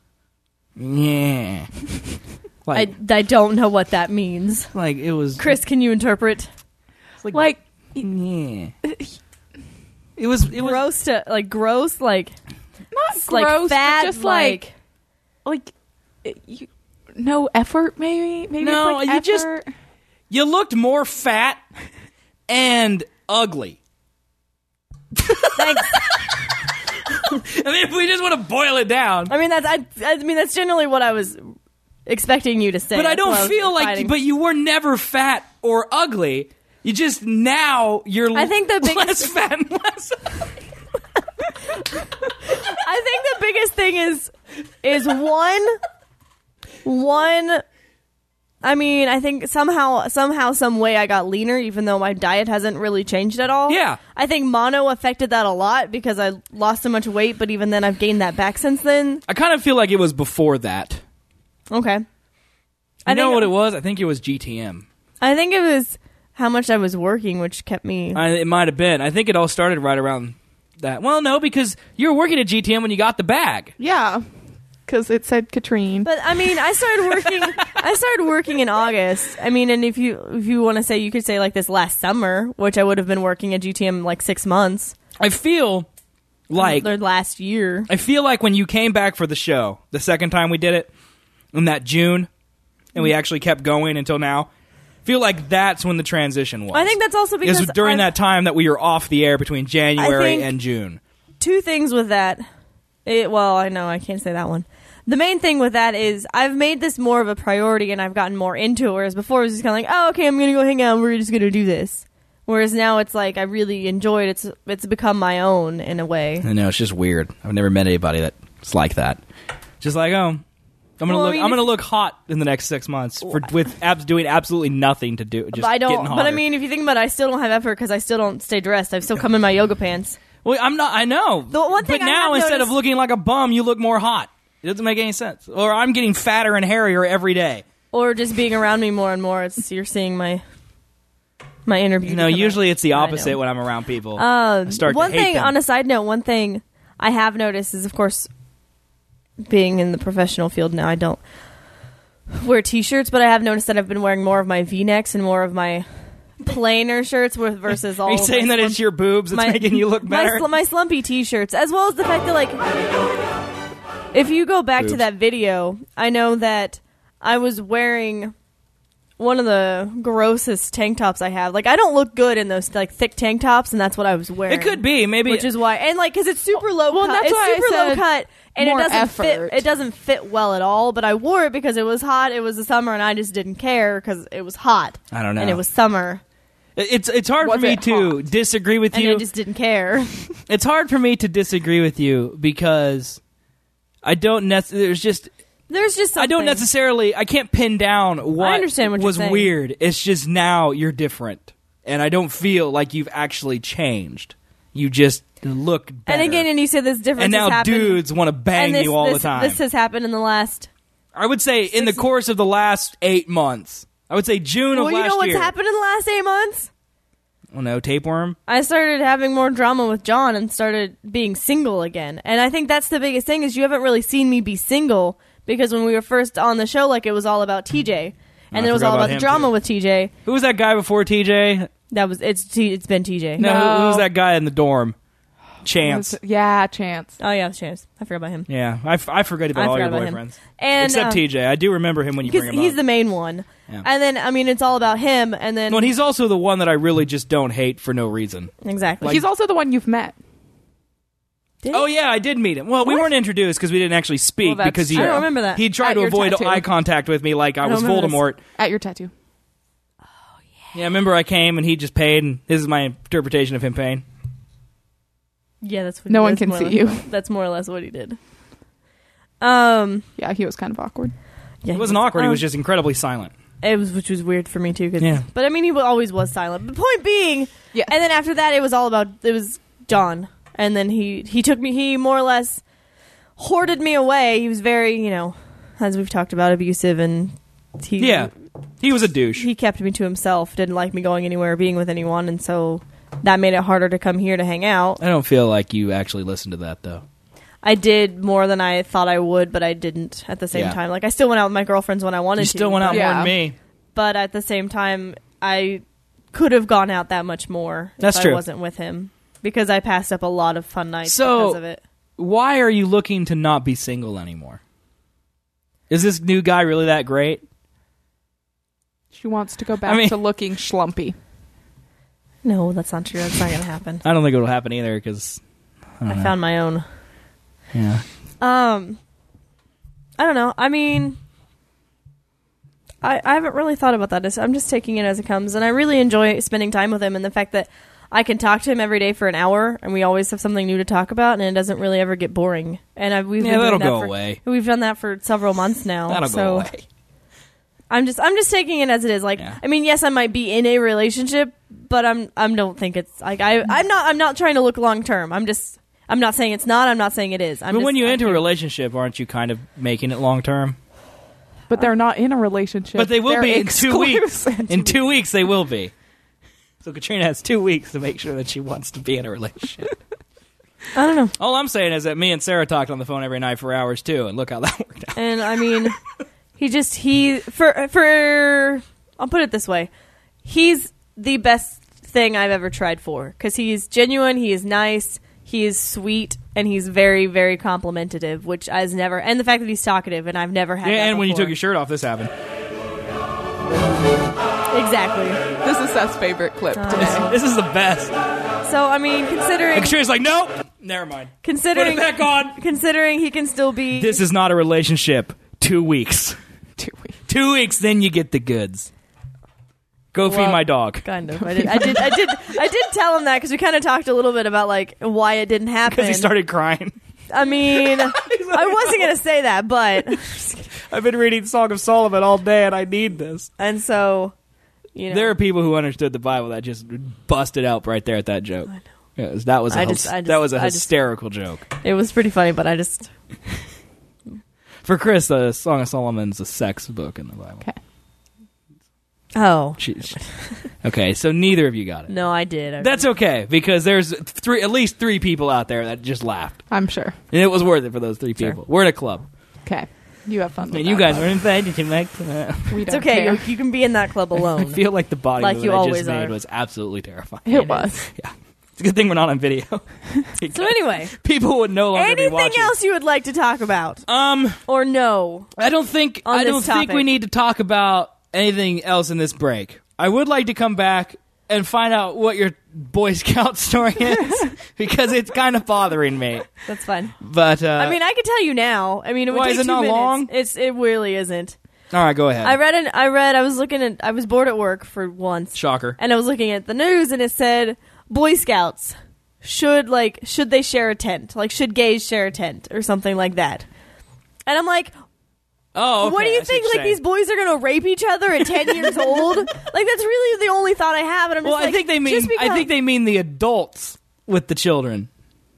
C: Yeah. Like,
D: I, I don't know what that means.
C: like, it was...
D: Chris, can you interpret?
C: like...
E: Like,
C: yeah. It was... It was...
D: Gross to, like, gross, like,
E: not
D: like
E: gross,
D: fat,
E: but just like, like, it- you, no effort, maybe? Maybe
C: No,
E: it's like
C: you just-
E: effort.
C: You looked more fat and ugly.
D: thanks.
C: I mean, if we just want to boil it down.
D: I mean, that's, I, I mean, that's generally what I was expecting you to say.
C: But I
D: That's what
C: don't
D: was
C: feel like...
D: fighting.
C: But you were never fat or ugly. You just... Now, you're
D: I think the biggest-
C: less fat and less...
D: I think the biggest thing is is one one I mean, I think somehow somehow some way I got leaner even though my diet hasn't really changed at all.
C: Yeah.
D: I think mono affected that a lot because I lost so much weight, but even then I've gained that back since then.
C: I kind of feel like it was before that.
D: Okay.
C: You
D: I
C: know
D: think,
C: what it was? I think it was G T M.
D: I think it was how much I was working, which kept me
C: I, it might have been. I think it all started right around that. Well, no, because you were working at G T M when you got the bag.
E: Yeah, because it said Katrine.
D: But I mean, I started working. I started working in August. I mean, and if you if you want to say, you could say like this last summer, which I would have been working at G T M like six months.
C: I feel like
D: or last year.
C: I feel like when you came back for the show, the second time we did it, in that June, and we actually kept going until now, I feel like that's when the transition was.
D: I think that's also because
C: It was during
D: I've-
C: that time that we were off the air between January
D: think-
C: and June.
D: two things with that It, well, I know I can't say that one. The main thing with that is I've made this more of a priority and I've gotten more into it, whereas before it was just kind of like, oh, okay, I'm going to go hang out and we're just going to do this. Whereas now it's like I really enjoy it. It's it's become my own in a way.
C: I know, it's just weird. I've never met anybody that's like that. Just like, oh, I'm gonna
D: Well, I
C: look.
D: mean,
C: I'm gonna
D: if-
C: look hot in the next six months for with abs doing absolutely nothing to do. Just
D: But I don't.
C: getting
D: But I
C: hotter.
D: mean, if you think about it, I still don't have effort because I still don't stay dressed. I still come in my yoga pants.
C: well, I'm not. I know.
D: The one thing
C: but
D: I
C: now
D: have
C: instead of
D: noticed-
C: looking like a bum, you look more hot. It doesn't make any sense. Or I'm getting fatter and hairier every day.
D: Or just being around me more and more. It's you're seeing my my inner beauty.
C: You know,
D: come
C: usually
D: out.
C: it's the
D: I
C: opposite
D: know.
C: when I'm around people.
D: Um,
C: I start
D: one
C: to hate
D: thing
C: them.
D: on a side note, one thing I have noticed is, of course, being in the professional field now, I don't wear t-shirts, but I have noticed that I've been wearing more of my V-necks and more of my plainer shirts with versus all.
C: Are you
D: of
C: saying
D: my
C: that it's your boobs that's
D: my-
C: making you look
D: my
C: better?
D: sl- My, slumpy t-shirts, as well as the fact that, like, if you go back to
C: Boobs.
D: that video, I know that I was wearing one of the grossest tank tops I have. Like, I don't look good in those like thick tank tops, and that's what I was wearing.
C: It could be maybe.
D: Which is why, and like, because it's super low
E: Well,
D: cut.
E: that's
D: It's
E: why I
D: super low
E: said
D: cut, and it
E: more
D: doesn't
E: effort.
D: fit. It doesn't fit well at all. But I wore it because it was hot. It was the summer, and I just didn't care because it was hot.
C: I don't know.
D: And it was summer,
C: It's it's hard
E: Was
C: for me
E: it
C: to
E: hot?
C: disagree with
D: and
C: you.
D: I just didn't care.
C: It's hard for me to disagree with you because I don't necessarily. There's just
D: There's just something.
C: I don't necessarily. I can't pin down what
D: I understand what you're
C: was
D: saying.
C: weird. It's just now you're different, and I don't feel like you've actually changed. You just look better.
D: And again, and you said this difference.
C: and now
D: has happened,
C: dudes want to bang
D: and this,
C: you all
D: this,
C: the time.
D: This has happened in the last.
C: I would say in the
D: six-
C: course of the last eight months. I would say June
D: Well,
C: of
D: you
C: last
D: know what's
C: year.
D: happened in the last eight months?
C: Oh no, tapeworm.
D: I started having more drama with John and started being single again. And I think that's the biggest thing is you haven't really seen me be single because when we were first on the show, like it was all about T J, and
C: I
D: it was
C: forgot
D: all
C: about
D: about the
C: him,
D: drama
C: too.
D: with T J.
C: Who was that guy before T J?
D: That was it's T, it's been T J.
C: No, who, who
E: No.
C: was that guy in the dorm? Chance.
E: Yeah, Chance.
D: Oh yeah, Chance. I forgot about him.
C: Yeah, I, f- I forget about
D: I
C: all your
D: forgot about him.
C: boyfriends.
D: And
C: Except
D: uh,
C: T J. I do remember him when you
D: because
C: bring him
D: he's
C: up.
D: the main one.
C: Yeah.
D: And then I mean it's all about him. And then
C: Well, he's also the one that I really just don't hate for no reason.
D: exactly.
E: He's also the one you've met.
D: Did
C: Oh
D: he?
C: yeah, I did meet him. Well, we
D: What?
C: weren't introduced because we didn't actually speak
E: Well, that's
C: because he
E: true. I don't
D: remember that.
C: he tried
E: At
C: to
E: your
C: avoid
E: tattoo.
C: eye contact with me like I,
D: I
C: was
D: don't remember
C: Voldemort.
E: At your tattoo.
C: Yeah, I remember I came and he just paid, and this is my interpretation of him paying.
D: Yeah, that's what
E: No one
D: that's
E: can
D: more
E: see
D: or less- That's more or less what he did. Um,
E: Yeah, he was kind of awkward.
D: yeah,
C: It wasn't awkward. He
D: um,
C: was just incredibly silent.
D: It was, which was weird for me too. 'Cause,
C: Yeah.
D: But I mean, he wa- always was silent. But point being,
E: Yeah.
D: and then after that, it was all about it was John, and then he he took me. He more or less hoarded me away. He was very, you know, as we've talked about, abusive, and he
C: Yeah, he was a douche.
D: he kept me to himself. Didn't like me going anywhere, or being with anyone, and so that made it harder to come here to hang out.
C: I don't feel like you actually listened to that though.
D: I did more than I thought I would, but I didn't at the same
C: Yeah.
D: time. Like I still went out with my girlfriends when I wanted
C: You
D: to.
C: still went out
D: but-
C: more
E: Yeah.
C: than me.
D: but at the same time, I could have gone out that much more
C: That's
D: if
C: true.
D: I wasn't with him because I passed up a lot of fun nights
C: So-
D: because of it.
C: Why are you looking to not be single anymore? Is this new guy really that great?
E: She wants to go back
C: I mean-
E: to looking schlumpy.
D: No, that's not true. That's not going to happen.
C: I don't think it'll happen either because
D: I found my own.
C: yeah.
D: Um, I don't know. I mean, I I haven't really thought about that. It's- I'm just taking it as it comes, and I really enjoy spending time with him, and the fact that I can talk to him every day for an hour, and we always have something new to talk about, and it doesn't really ever get boring. And I've, we've
C: Yeah,
D: been
C: that'll
D: doing that
C: go
D: for-
C: away.
D: We've done that for several months now.
C: That'll
D: so
C: go away.
D: I'm just I'm just taking it as it is. Like
C: Yeah.
D: I mean, yes, I might be in a relationship, but I'm I don't think it's like I I'm not I'm not trying to look long term. I'm just I'm not saying it's not. I'm not saying it is. I'm
C: But
D: just,
C: when you
D: I'm
C: enter a
D: here-
C: relationship, aren't you kind of making it long term?
E: But they're not in a relationship.
C: But they will
E: They're
C: be in two weeks.
E: exclusive.
C: In two weeks, they will be. So Katrina has two weeks to make sure that she wants to be in a relationship.
D: I don't know.
C: All I'm saying is that me and Sarah talked on the phone every night for hours too, and look how that worked out.
D: And I mean, he just he for for I'll put it this way, he's the best thing I've ever tried for because he's genuine, he is nice, he is sweet, and he's very very complimentative, which I've never. And the fact that he's talkative, and I've never had.
C: Yeah,
D: that
C: and when you
D: before.
C: took your shirt off, this happened.
D: exactly.
E: This is Seth's favorite clip
D: Uh,
E: today.
C: This is the best.
D: So I mean, considering
C: And Katrina's like, nope, Never mind.
D: Considering
C: Put it back on.
D: Considering he can still be.
C: This is not a relationship. Two weeks.
E: Two weeks.
C: Two weeks, then you get the goods. Go feed
D: Well,
C: my dog.
D: Kind of. I did. I did. I did. I did tell him that because we kind of talked a little bit about like why it didn't happen.
C: Because he started crying.
D: I mean, I wasn't gonna say that, but
C: I've been reading Song of Solomon all day, and I need this.
D: and so, you know,
C: There are people who understood the Bible that just busted out right there at that joke.
D: I know.
C: Yeah, that was a
D: I
C: hys-
D: just- I just-
C: that was a
D: I just-
C: hysterical joke.
D: it was pretty funny, but I just
C: For Chris, the Song of Solomon's a sex book in the Bible.
E: Okay.
D: oh
C: She- she- okay, so neither of you got it.
D: no, I did. I
C: That's okay because there's three, at least three people out there that just laughed,
E: I'm sure.
C: and it was worth it for those three
D: Sure.
C: people. We're in a club,
E: Okay. You have fun with
C: and
E: that.
C: you guys were invited to make. Uh,
E: We
D: It's
E: don't
D: okay.
E: care.
D: You, you can be in that club
C: I
D: alone.
C: feel like the body
D: Like
C: movement
D: you
C: I
D: always
C: just made
D: are.
C: was absolutely terrifying.
E: It was.
C: Yeah, it's a good thing we're not on video.
D: So anyway,
C: People would no longer be
D: anything
C: watching.
D: else you would like to talk about
C: Um,
D: or no?
C: I don't think
D: On
C: I
D: this
C: don't think
D: topic.
C: we need to talk about anything else in this break. I would like to come back and find out what your Boy Scout story is because it's kind of bothering me.
D: That's fine.
C: But uh,
D: I mean, I could tell you now. I mean, it would
C: why,
D: take
C: is it
D: two
C: not
D: minutes.
C: long?
D: It's it really isn't.
C: all right, go ahead.
D: I read an. I read. I was looking at. I was bored at work for once.
C: Shocker.
D: And I was looking at the news, and it said Boy Scouts should like should they share a tent? Like should gays share a tent or something like that? And I'm like,
C: Oh, okay.
D: what do you
C: I see
D: think?
C: what
D: Like
C: you're
D: these boys are gonna rape each other at ten years old? Like that's really the only thought I have. And I'm
C: saying? Well,
D: just
C: I
D: like,
C: think they mean
D: just because,
C: I think they mean the adults with the children.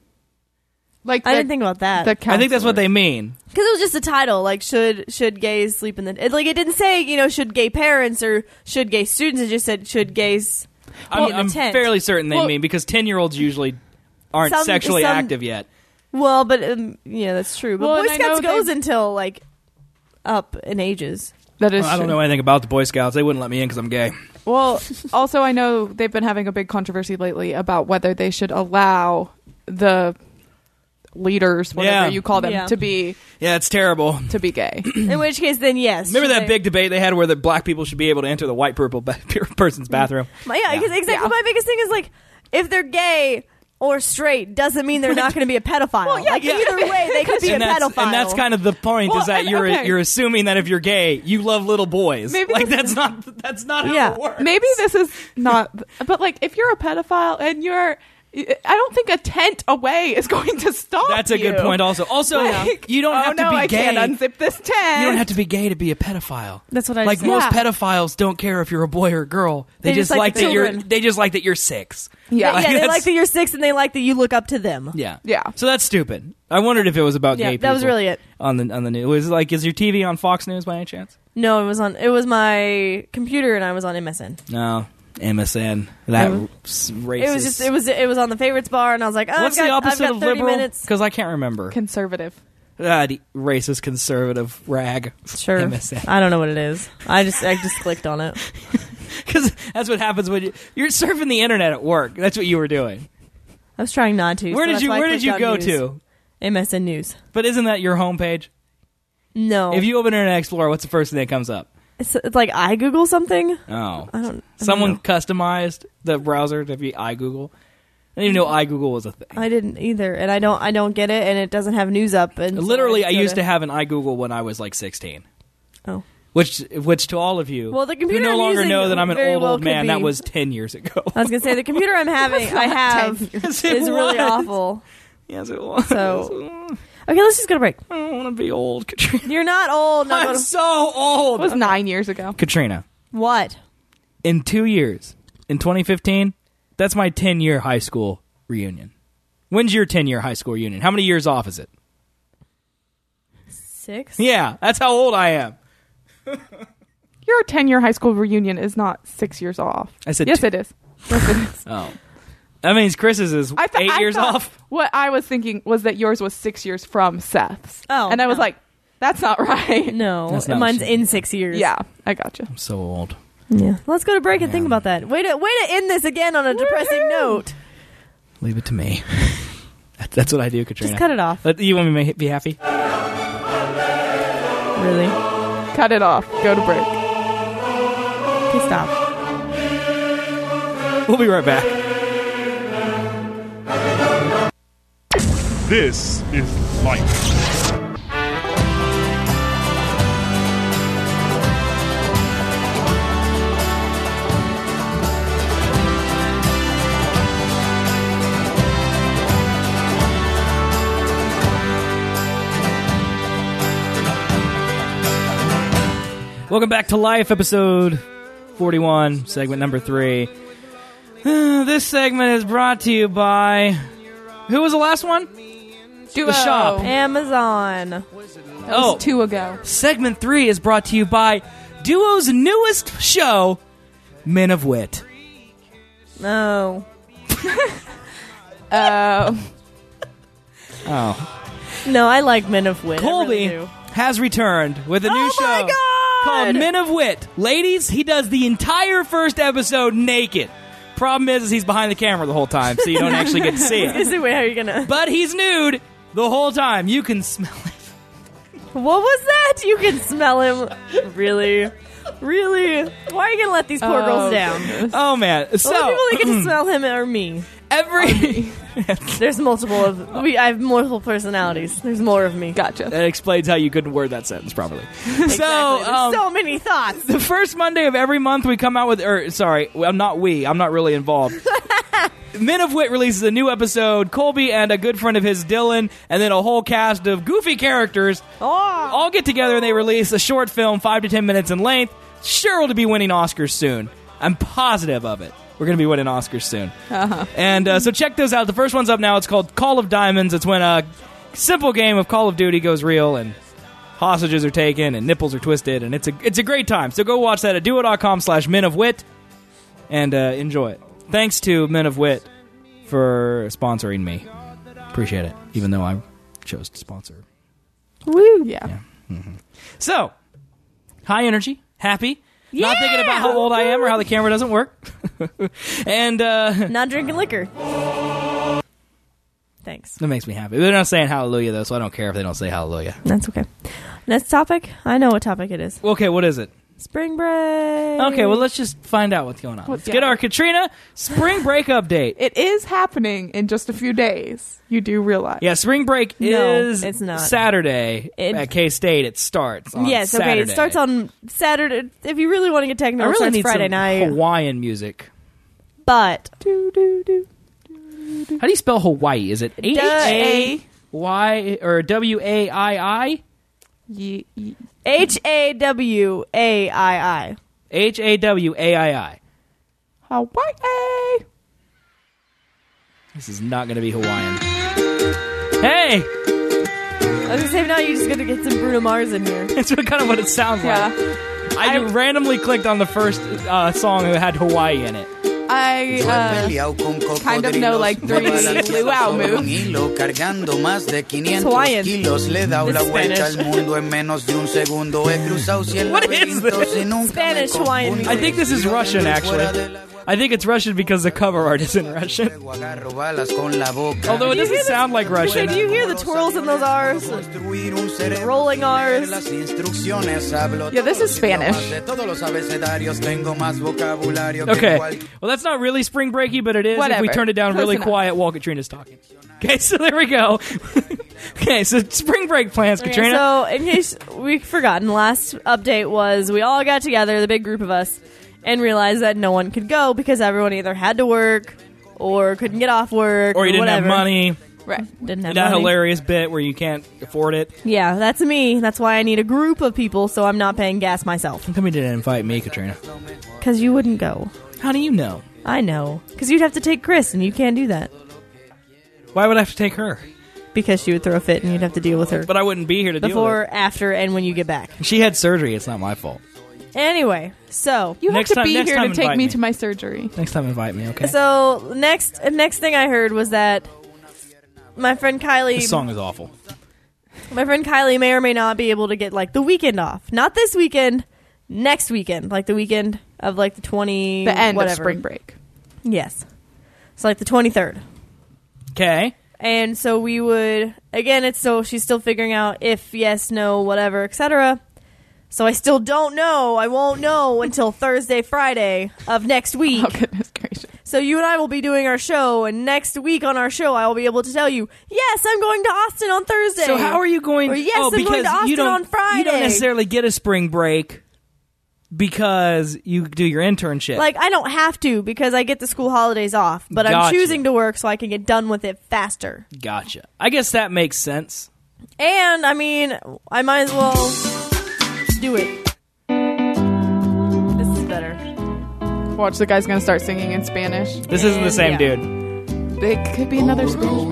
E: Like
D: I
E: the-
D: didn't think about that.
E: the
C: I think that's what
E: counselor.
C: they mean.
D: Because it was just a title, like should should gays sleep in the it, like it didn't say you know should gay parents or should gay students. It just said should gays.
C: I mean,
D: in a
C: I'm
D: tent.
C: fairly certain they
E: Well-
C: mean because ten year olds usually aren't
D: Some-
C: sexually
D: some-
C: active yet.
D: Well, but um, yeah, that's true. But
E: Well,
D: Boy
E: and I
D: Scouts
E: know
D: goes
E: they've-
D: until like up in ages.
E: That is
C: I don't
E: true.
C: know anything about the Boy Scouts. They wouldn't let me in because I'm gay.
E: Well, also I know they've been having a big controversy lately about whether they should allow the leaders, whatever
C: Yeah.
E: you call them,
D: Yeah.
E: to be
C: Yeah, it's terrible.
E: to be gay.
D: In which case, then yes.
C: Remember
D: should
C: that
D: they-
C: big debate they had where the black people should be able to enter the white purple ba- person's bathroom?
D: My- yeah,
C: Yeah.
D: because exactly.
E: Yeah.
D: My biggest thing is like if they're gay or straight doesn't mean they're not going to be a pedophile.
E: Well, yeah,
D: like
C: yeah.
D: either way, they could be
C: and
D: a
C: that's,
D: pedophile.
C: and that's kind of the point
E: Well,
C: is that
E: and-
C: you're
E: okay.
C: you're assuming that if you're gay, you love little boys.
E: Maybe
C: like
E: this-
C: that's not that's not how
D: Yeah.
C: it works.
E: Maybe this is not, but like if you're a pedophile and you're, I don't think a tent away is going to stop.
C: That's a good
E: you.
C: point. Also, also
E: Like,
C: you don't
E: oh,
C: have to
E: no,
C: be
E: I
C: gay.
E: can't unzip this tent.
C: You don't have to be gay to be a pedophile.
D: That's what I
C: like
D: said.
C: most
E: Yeah.
C: pedophiles don't care if you're a boy or a girl. They,
D: They
C: just,
D: just like
C: like
D: the
C: that you're.
D: children.
C: They just like that you're six.
E: Yeah.
C: Like,
D: yeah, they
C: that's-
D: like that you're six and they like that you look up to them.
C: Yeah,
E: Yeah.
C: So that's stupid. I wondered if it was about
D: Yeah,
C: gay people.
D: that was really it.
C: on the on the news. Was it like is your T V on Fox News by any chance?
D: No, it was on. It was my computer and I was on M S N.
C: No, M S N. That
D: It
C: s- racist.
D: It was just. It was. It was on the favorites bar and I was like, oh,
C: What's
D: I've got,
C: the opposite
D: I've got
C: of
D: thirty
C: liberal?
D: minutes.
C: Because I can't remember.
E: Conservative.
C: Ah, the racist conservative rag.
D: Sure.
C: M S N.
D: I don't know what it is. I just. I just clicked on it.
C: Because that's what happens when you, you're surfing the internet at work. That's what you were doing.
D: I was trying not to.
C: Where
D: so
C: did
D: that's
C: you
D: why I
C: Where did
D: clicked
C: you
D: on
C: go
D: news.
C: to?
D: M S N News.
C: But isn't that your homepage?
D: No.
C: If you open Internet Explorer, what's the first thing that comes up?
D: it's, it's like I Google something.
C: Oh,
D: I don't. I don't
C: someone
D: know.
C: customized the browser to be iGoogle. I didn't even know iGoogle was a thing.
D: I didn't either, and I don't. I don't get it, and it doesn't have news up. And so
C: Literally, I
D: just go
C: used to have an iGoogle when I was like sixteen.
D: Oh.
C: Which, which to all of you
D: Well, the
C: who
D: computer
C: no
D: I'm
C: longer
D: using
C: know that I'm an
D: very
C: old
D: well
C: old
D: could
C: man, that
D: be-
C: was ten years ago.
D: I was gonna say the computer I'm having. I have
C: Yes,
D: is
C: it
D: really
C: was.
D: awful.
C: Yes, it was.
D: So- Okay, let's just go to break.
C: I don't want to be old, Katrina.
D: You're not old. Not
C: I'm
D: gonna-
C: so old.
E: It was nine years ago.
C: Katrina,
D: what?
C: in two years, in twenty fifteen, that's my ten-year high school reunion. When's your ten-year high school reunion? How many years off is it?
D: Six.
C: Yeah, that's how old I am.
E: Your ten-year high school reunion is not six years off.
C: I said
E: yes,
C: two-
E: it is. Yes, it is.
C: Oh. That means Chris's is
E: I th-
C: eight
E: I
C: years
E: thought-
C: off.
E: What I was thinking was that yours was six years from Seth's.
D: Oh,
E: and I was
D: no.
E: like, that's not right.
D: No,
C: That's not
D: mine's
C: what she-
D: in six years.
E: Yeah, I gotcha.
C: I'm so old.
D: Yeah. Let's go to break and
C: Yeah.
D: think about that. Way to way to end this again on a depressing
E: Woohoo!
D: note.
C: Leave it to me. That- That's what I do, Katrina.
D: Just cut it off.
C: Let- You want me to be happy?
D: Really?
E: Cut it off. Go to break.
D: Okay, stop.
C: We'll be right back.
A: This is Life.
C: Welcome back to Life, episode forty-one, segment number three. This segment is brought to you by... Who was the last one?
E: Duo.
C: The shop.
D: Amazon.
E: That
C: Oh.
E: was two ago.
C: Segment three is brought to you by Duo's newest show, Men of Wit.
D: No.
E: Uh,
C: Oh.
D: No, I like Men of Wit. I
C: Colby
D: really do.
C: has returned with a new
D: Oh
C: show
D: my God!
C: called Men of Wit. Ladies, he does the entire first episode naked. Problem is, is he's behind the camera the whole time, so you don't actually get to see it.
D: Is it way how are you gonna?
C: But he's nude the whole time. You can smell it.
D: What was that? You can smell him. Really, really. Why are you gonna let these poor
E: Oh,
D: girls down?
E: goodness.
C: Oh, man.
D: The
C: So,
D: only people that get to smell him are me.
C: every...
D: There's multiple of we. I have multiple personalities. There's more of me.
E: Gotcha.
C: That explains how you couldn't word that sentence properly.
D: Exactly.
C: So,
D: There's
C: um,
D: so many thoughts.
C: the first Monday of every month we come out with, or sorry, well, not we, I'm not really involved. Men of Wit releases a new episode. Colby and a good friend of his, Dylan, and then a whole cast of goofy characters
D: Oh,
C: all get together and they release a short film, five to ten minutes in length, sure to be winning Oscars soon. I'm positive of it. We're going to be winning Oscars soon.
E: Uh-huh.
C: And uh, so check those out. The first one's up now. It's called Call of Diamonds. It's when a simple game of Call of Duty goes real and hostages are taken and nipples are twisted, and it's a it's a great time. So go watch that at duo.com slash men of wit and uh, enjoy it. Thanks to Men of Wit for sponsoring me. Appreciate it, even though I chose to sponsor.
E: Woo. Yeah.
C: So, high energy, happy, not thinking about how old I am or how the camera doesn't work. and uh,
D: not drinking liquor. Thanks.
C: that makes me happy. They're not saying hallelujah, though, so I don't care if they don't say hallelujah.
D: That's okay. Next topic. I know what topic it is.
C: Okay, what is it?
D: Spring break.
C: Okay, well, let's just find out what's going on.
E: What's
C: Let's get
E: going
C: our
E: on?
C: Katrina spring break update.
E: It is happening in just a few days. You do realize.
C: Yeah, spring break
D: No,
C: is
D: it's not.
C: Saturday
D: It-
C: at K-State. It starts on
D: Yes. Okay.
C: Saturday.
D: It starts on Saturday. If you really want to get
C: I
D: technical, it
C: really
D: starts
C: need
D: Friday
C: some
D: night.
C: Hawaiian music.
D: But
E: Do, do, do.
C: How do you spell Hawaii? Is it H
D: Duh.
C: A Y or W A I I?
E: Ye- ye-
D: H A W A I I.
C: H A W A I I.
E: Hawaii.
C: This is not going to be Hawaiian. Hey!
D: I was gonna say now you're just gonna get some Bruno Mars in here.
C: That's what, kind of what it sounds
E: Yeah.
C: like. I, randomly clicked on the first uh, song that had Hawaii in it.
E: I uh, kind of know like three luau moves.
D: It's Hawaiian.
C: What is this?
D: Spanish Hawaiian music.
C: I think this is Russian, actually. I think it's Russian because the cover art is in Russian. Although it
D: Do you hear
C: doesn't
D: the-
C: sound like
D: Okay,
C: Russian.
D: do you hear the twirls in those R's? Rolling R's.
E: Yeah, this is Spanish.
C: Okay. Well, that's not really spring breaky, but it is if
E: Whatever.
C: we turn it down
E: Close
C: really
E: enough.
C: quiet while Katrina's talking. Okay, so there we go. Okay, so spring break plans,
D: Okay,
C: Katrina.
D: so in case we've forgotten, the last update was we all got together, the big group of us, and realized that no one could go because everyone either had to work or couldn't get off work
C: or you didn't
D: whatever.
C: have money.
E: Right.
D: Didn't have
C: That
D: money.
C: hilarious bit where you can't afford it.
D: Yeah, that's me. That's why I need a group of people so I'm not paying gas myself.
C: How come you didn't invite me, Katrina?
D: Because you wouldn't go.
C: How do you know?
D: I know. Because you'd have to take Chris, and you can't do that.
C: Why would I have to take her?
D: Because she would throw a fit, and you'd have to deal with her.
C: But I wouldn't be here to
D: Before,
C: deal
D: after, and when you get back.
C: with it. She had surgery. It's not my fault.
D: Anyway, so
E: You
C: Next
E: have to
C: time-
E: be
C: next
E: here
C: time
E: to take
C: invite
E: me
C: me.
E: to my surgery.
C: Next time, invite me, okay?
D: so next next thing I heard was that my friend Kylie,
C: This song is awful.
D: my friend Kylie may or may not be able to get like the weekend off. Not this weekend, next weekend, like the weekend of like the twenty,
E: The end
D: whatever.
E: of spring break.
D: Yes, so like the twenty third.
C: Okay.
D: And so we would again. It's so she's still figuring out if yes, no, whatever, et cetera. So I still don't know. I won't know until Thursday, Friday of next week.
E: Oh, goodness gracious.
D: So you and I will be doing our show, and next week on our show, I will be able to tell you, yes, I'm going to Austin on Thursday.
C: So how are you going?
D: Or, yes,
C: oh,
D: I'm
C: because
D: going to Austin
C: you don't,
D: on Friday.
C: You don't necessarily get a spring break because you do your internship.
D: Like, I don't have to because I get the school holidays off, but I'm
C: Gotcha.
D: choosing to work so I can get done with it faster.
C: Gotcha. I guess that makes sense.
D: And, I mean, I might as well do it. This is better.
E: Watch, the guy's gonna start singing in Spanish.
C: This isn't the same
D: yeah.
C: dude.
E: It could be another Spanish.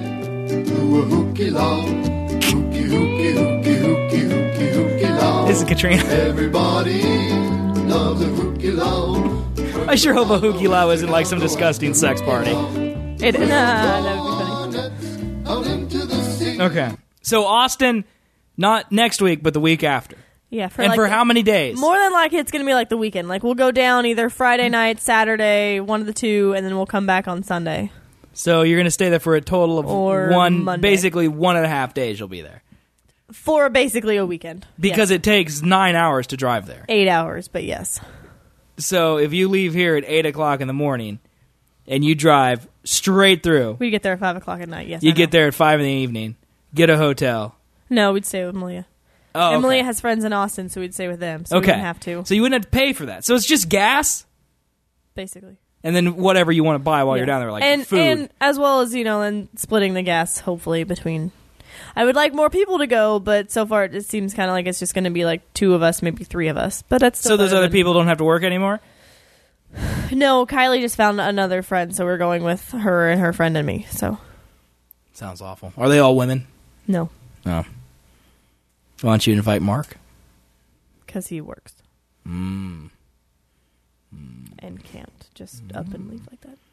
C: This is Katrina.
B: Everybody loves a hooky low.
C: I sure hope a hooky lao isn't like some disgusting sex party.
E: It is.
D: Nah, that would be funny.
B: Out into the sea.
C: Okay. So Austin, not next week, but the week after.
D: Yeah, for
C: and
D: like
C: for how many days?
D: More than likely, it's going to be like the weekend. Like, we'll go down either Friday night, Saturday, one of the two, and then we'll come back on Sunday.
C: So you're going to stay there for a total of
D: Or
C: one,
D: Monday.
C: basically one and a half days you'll be there.
D: For basically a weekend.
C: Because
D: Yes.
C: it takes nine hours to drive there.
D: Eight hours, but yes.
C: So if you leave here at eight o'clock in the morning and you drive straight through,
D: We get there at five o'clock at night, yes.
C: you
D: I
C: get
D: know.
C: there at five in the evening, get a hotel.
D: No, we'd stay with Malia.
C: Oh,
D: And Malia
C: okay.
D: has friends in Austin, so we'd stay with them. So
C: Okay.
D: we wouldn't have to,
C: So you wouldn't have to pay for that. So it's just gas
D: basically.
C: and then whatever you want to buy while
D: Yeah.
C: you're down there, like
D: and,
C: food.
D: And as well as, you know, and splitting the gas, hopefully, between... I would like more people to go, but so far it just seems kind of like it's just going to be like two of us, maybe three of us. But that's still
C: so those
D: better
C: other
D: than-
C: people don't have to work anymore?
D: No, Kylie just found another friend, so we're going with her and her friend and me. So
C: Sounds awful. Are they all women?
D: no,
C: No. Why don't you invite Mark?
D: because he works
C: Mm.
D: and can't just up and leave like that.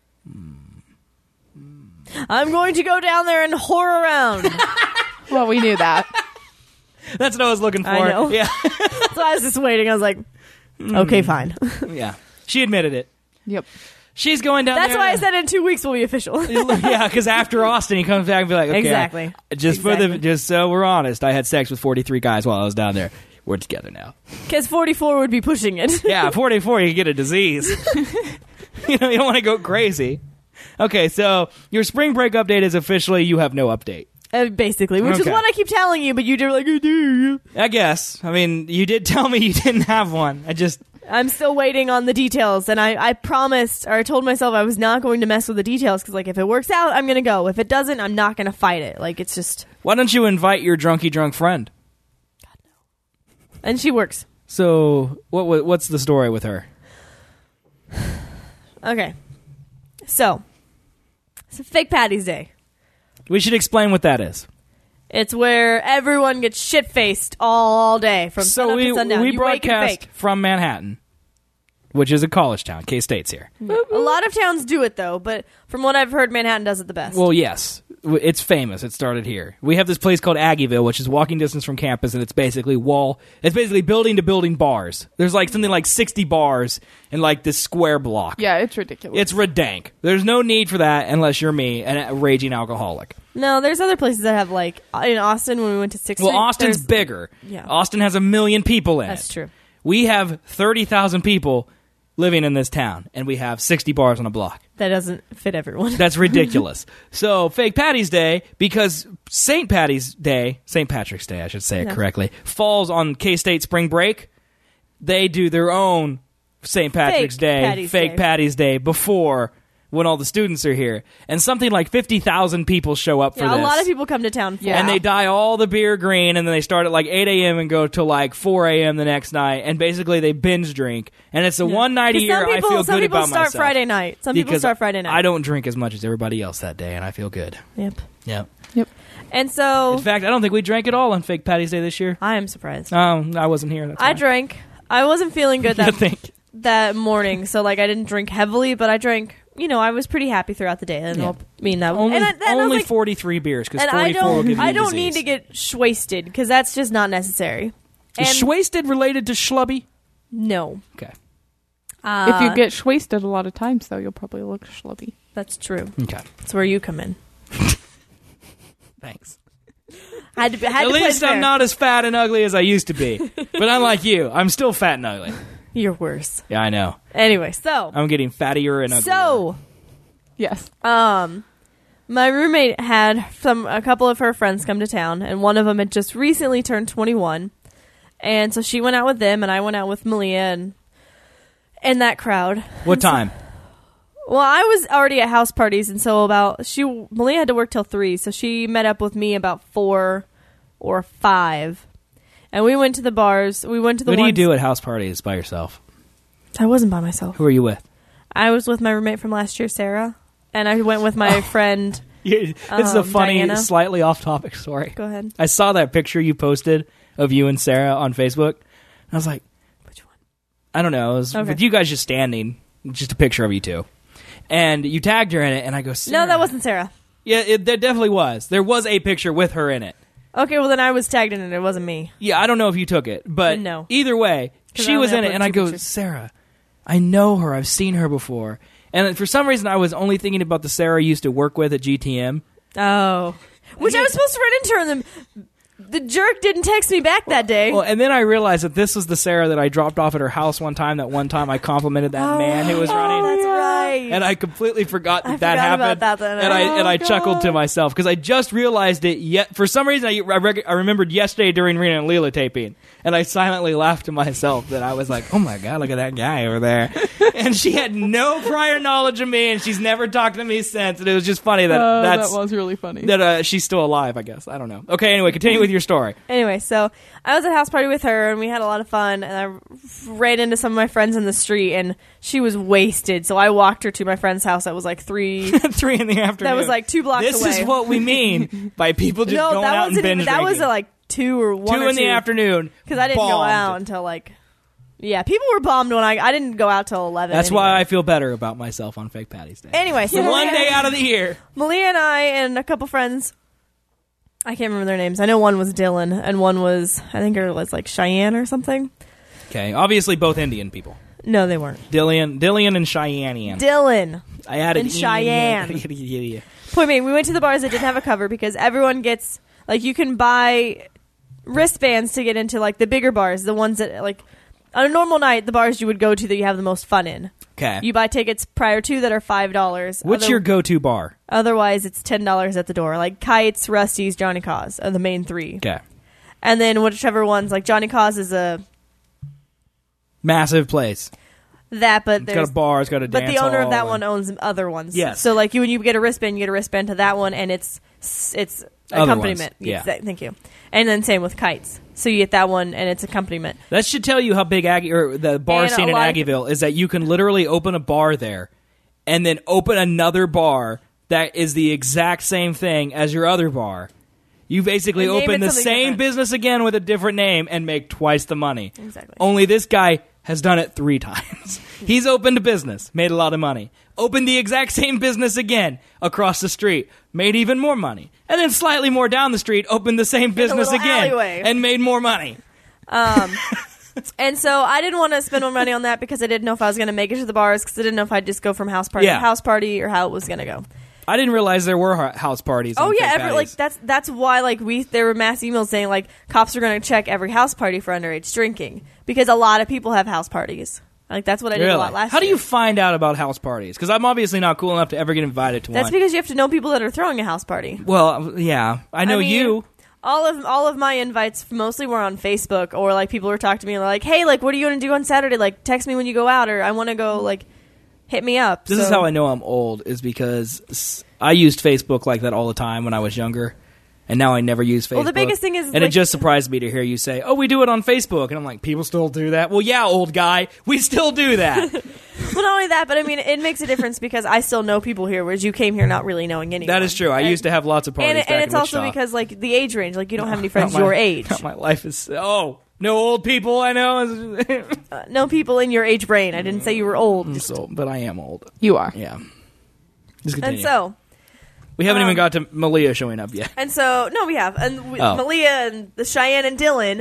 D: I'm going to go down there and whore around.
E: Well, we knew that.
C: That's what I was looking for.
D: I know.
C: Yeah.
D: So I was just waiting. I was like, okay, fine.
C: Yeah. She admitted it.
E: Yep.
C: She's going down
D: That's
C: there.
D: why I said in two weeks we'll be official.
C: Yeah, because after Austin, he comes back and be like, okay,
D: Exactly.
C: I- just for the,
D: Exactly.
C: just so we're honest, I had sex with forty-three guys while I was down there. We're together now.
D: Because forty-four would be pushing it.
C: Yeah, forty-four, you get a disease. You know, you don't want to go crazy. Okay, so your spring break update is officially you have no update.
D: Uh, basically, which
C: Okay.
D: is what I keep telling you, but you do like, I do.
C: I guess. I mean, you did tell me you didn't have one. I just,
D: I'm still waiting on the details, and I, I promised, or I told myself I was not going to mess with the details, because, like, if it works out, I'm going to go. If it doesn't, I'm not going to fight it. Like, it's just...
C: why don't you invite your drunky drunk friend?
D: And she works.
C: So, what wa- what's the story with her?
D: Okay. So, it's a Fake Patty's Day.
C: We should explain what that is.
D: It's where everyone gets shit-faced all day, from
C: So
D: sun
C: we,
D: up to sundown.
C: we
D: You wake and
C: broadcast
D: fake.
C: from Manhattan, which is a college town. K-State's here.
D: A lot of towns do it, though, but from what I've heard, Manhattan does it the best.
C: Well, yes. W- It's famous. It started here. We have this place called Aggieville, which is walking distance from campus, and it's basically wall. It's basically building to building bars. There's like something like sixty bars in like this square block.
E: Yeah, it's ridiculous.
C: It's redank. There's no need for that unless you're me, and a raging alcoholic.
D: no, there's other places that have, like, in Austin, when we went to sixth
C: Well,
D: Street,
C: Austin's
D: there's-
C: bigger.
D: Yeah.
C: Austin has a million people in
D: That's
C: it.
D: true.
C: We have thirty thousand people living in this town, and we have sixty bars on a block.
D: That doesn't fit everyone.
C: That's ridiculous. So, Fake Patty's Day, because Saint Patty's Day, Saint Patrick's Day, I should say it
D: No.
C: correctly, falls on K-State spring break, they do their own Saint Patrick's
D: Fake
C: Day,
D: Patty's
C: Fake
D: Day.
C: Patty's Day before when all the students are here. And something like fifty thousand people show up for
D: Yeah,
C: this.
D: a lot of people come to town for
E: Yeah.
C: And they dye all the beer green, and then they start at like eight a.m. and go till like four a.m. the next night, and basically they binge drink. And it's the one night a
D: 'Cause
C: year
D: some people,
C: I feel
D: some
C: good
D: people
C: about
D: start
C: myself.
D: Friday night. Some people
C: because
D: start Friday night.
C: I don't drink as much as everybody else that day, and I feel good.
D: Yep.
C: Yep.
D: And so
C: In fact, I don't think we drank at all on Fake Patty's Day this year.
D: I am surprised.
C: Um, I wasn't here. That's
D: I
C: why.
D: drank. I wasn't feeling good
C: You
D: that
C: think?
D: that morning, so like I didn't drink heavily, but I drank. You know, I was pretty happy throughout the day, and
C: Yeah.
D: I'll mean that.
C: Only,
D: and I, and I was
C: only
D: like,
C: forty-three beers, because
D: and I
C: forty-four will
D: don't.
C: give you
D: I
C: a
D: don't
C: disease.
D: need to get shwasted because that's just not necessary.
C: Is
D: And
C: shwasted related to schlubby?
D: no,
C: Okay.
D: uh,
E: if you get shwasted a lot of times, though, you'll probably look schlubby.
D: that's true.
C: Okay.
D: That's where you come in.
C: Thanks.
D: Had to. Had
C: At
D: to play
C: least I'm
D: fair.
C: not as fat and ugly as I used to be. But unlike you, I'm still fat and ugly.
D: You're worse.
C: Yeah, I know.
D: Anyway, so
C: I'm getting fattier and uglier.
D: so
E: Yes.
D: um, my roommate had some a couple of her friends come to town, and one of them had just recently turned twenty-one, and so she went out with them, and I went out with Malia and and that crowd.
C: What time?
D: Well, I was already at house parties, and so about she Malia had to work till three, so she met up with me about four or five, and we went to the bars. We went to the.
C: What do you
D: ones-
C: do at house parties by yourself?
D: I wasn't by myself.
C: Who are you with?
D: I was with my roommate from last year, Sarah, and I went with my friend.
C: Yeah, this is a
D: Um,
C: funny,
D: Diana.
C: slightly off-topic story.
D: Go ahead.
C: I saw that picture you posted of you and Sarah on Facebook. And I was like,
D: Which one?
C: I don't know. It was
D: Okay.
C: with you guys just standing, just a picture of you two. And you tagged her in it, and I go, Sarah.
D: No, that wasn't Sarah.
C: Yeah, it, there definitely was. There was a picture with her in it.
D: Okay, well then I was tagged in it. It wasn't me.
C: Yeah, I don't know if you took it, but
D: No.
C: either way,
D: 'Cause
C: she
D: I
C: was
D: only
C: in it,
D: uploaded
C: and I
D: two
C: go,
D: pictures.
C: Sarah, I know her. I've seen her before. And for some reason, I was only thinking about the Sarah I used to work with at G T M.
D: Oh, which I was supposed to run into her, and the the jerk didn't text me back that day.
C: Well, and then I realized that this was the Sarah that I dropped off at her house one time. That one time I complimented that man who was running.
D: Oh, that's right.
C: And I completely forgot that
D: I
C: that
D: forgot
C: happened.
D: about that then.
C: And I
D: Oh,
C: and I chuckled to
E: God.
C: myself because I just realized it. Yet for some reason, I I, reg- I remembered yesterday during Rena and Leela taping, and I silently laughed to myself that I was like, "Oh my god, look at that guy over there!" And she had no prior knowledge of me, and she's never talked to me since. And it was just funny that
E: Oh,
C: that's
E: that was really funny.
C: that uh, she's still alive. I guess I don't know. Okay, anyway, continue with your story.
D: Anyway, so I was at a house party with her, and we had a lot of fun, and I ran into some of my friends in the street, and she was wasted, so I walked her to my friend's house that was like three...
C: Three in the afternoon.
D: That was like two blocks
C: This
D: away.
C: is what we mean by people just
D: no,
C: going
D: that
C: out and
D: wasn't
C: binge
D: even, that was
C: drinking.
D: at like two or one
C: two
D: or
C: in the afternoon
D: because I didn't go
C: bombed.
D: out until like... Yeah, people were bombed when I... I didn't go out till eleven.
C: That's
D: anyway.
C: why I feel better about myself on Fake Patty's Day.
D: Anyway, so
C: One
D: Malia-
C: day out of the year.
D: Malia and I and a couple friends... I can't remember their names. I know one was Dylan, and one was... I think it was like Cheyenne or something.
C: Okay, obviously both Indian people.
D: No, they weren't.
C: Dillian, Dillian and Cheyenne.
D: Dylan.
C: I added
D: and
C: Ian
D: Cheyenne.
C: in here.
D: Point being, we went to the bars that didn't have a cover because everyone gets like you can buy wristbands to get into like the bigger bars, the ones that like on a normal night, the bars you would go to that you have the most fun in.
C: Okay.
D: You buy tickets prior to that are five dollars.
C: What's your go-to bar?
D: Otherwise, it's ten dollars at the door. Like Kites, Rusty's, Johnny Cause are the main three.
C: Okay.
D: And then whichever ones, like Johnny Cause is a
C: Massive place.
D: that, but
C: It's got
D: there's
C: a bar. It's got a
D: but
C: dance
D: the owner of that
C: hall
D: one
C: and
D: owns other ones.
C: Yes.
D: So like you, when you get a wristband, you get a wristband to that one, and it's it's
C: Other
D: accompaniment.
C: ones, yeah.
D: Exa- Thank you. And then same with Kites. So you get that one, and it's accompaniment.
C: That should tell you how big Aggie or the bar
D: And a
C: scene in
D: lot of-
C: Aggieville is. That you can literally open a bar there, and then open another bar that is the exact same thing as your other bar. You basically
D: And name
C: open
D: it
C: the
D: something
C: same
D: different.
C: business again with a different name and make twice the money.
D: Exactly.
C: Only this guy has done it three times. He's opened a business, made a lot of money. Opened the exact same business again across the street, made even more money. And then slightly more down the street, opened the same business
D: little
C: again
D: alleyway.
C: and made more money.
D: Um, and so I didn't want to spend more money on that because I didn't know if I was going to make it to the bars because I didn't know if I'd just go from house party
C: Yeah.
D: to house party or how it was going to go.
C: I didn't realize there were hu- house parties.
D: Oh
C: on
D: yeah,
C: Fake
D: every, like
C: Patties.
D: that's that's why like we there were mass emails saying like cops are going to check every house party for underage drinking because a lot of people have house parties. Like that's what I did
C: Really?
D: a lot last
C: How do
D: year.
C: you find out about house parties? Because I'm obviously not cool enough to ever get invited to
D: That's
C: one.
D: because you have to know people that are throwing a house party.
C: well, yeah, I know
D: I mean,
C: you.
D: All of all of my invites mostly were on Facebook or like people were talking to me like, "Hey, like what are you going to do on Saturday? Like text me when you go out or I want to go like hit me up."
C: This
D: So-
C: is how I know I'm old, is because s- I used Facebook like that all the time when I was younger, and now I never use Facebook.
D: Well, the biggest thing is,
C: and it
D: like-
C: just surprised me to hear you say, "Oh, we do it on Facebook," and I'm like, "People still do that?" Well, yeah, old guy, we still do that.
D: Well, not only that, but I mean, it makes a difference because I still know people here, whereas you came here not really knowing anyone.
C: That is true. I
D: And-
C: used to have lots of parties.
D: and,
C: back
D: and
C: in
D: it's also
C: Wichita.
D: because like the age range, like you don't have any friends
C: Not my-
D: your age.
C: not my life is. Oh, no old people. I know.
D: Uh, no people in your age brain. I didn't say you were old.
C: I'm so, but I am old.
E: You are.
C: Yeah. Just continue.
D: And so,
C: we haven't
D: um,
C: even got to Malia showing up yet.
D: and so, no, we have, and we,
C: Oh.
D: Malia and the Cheyenne and Dylan.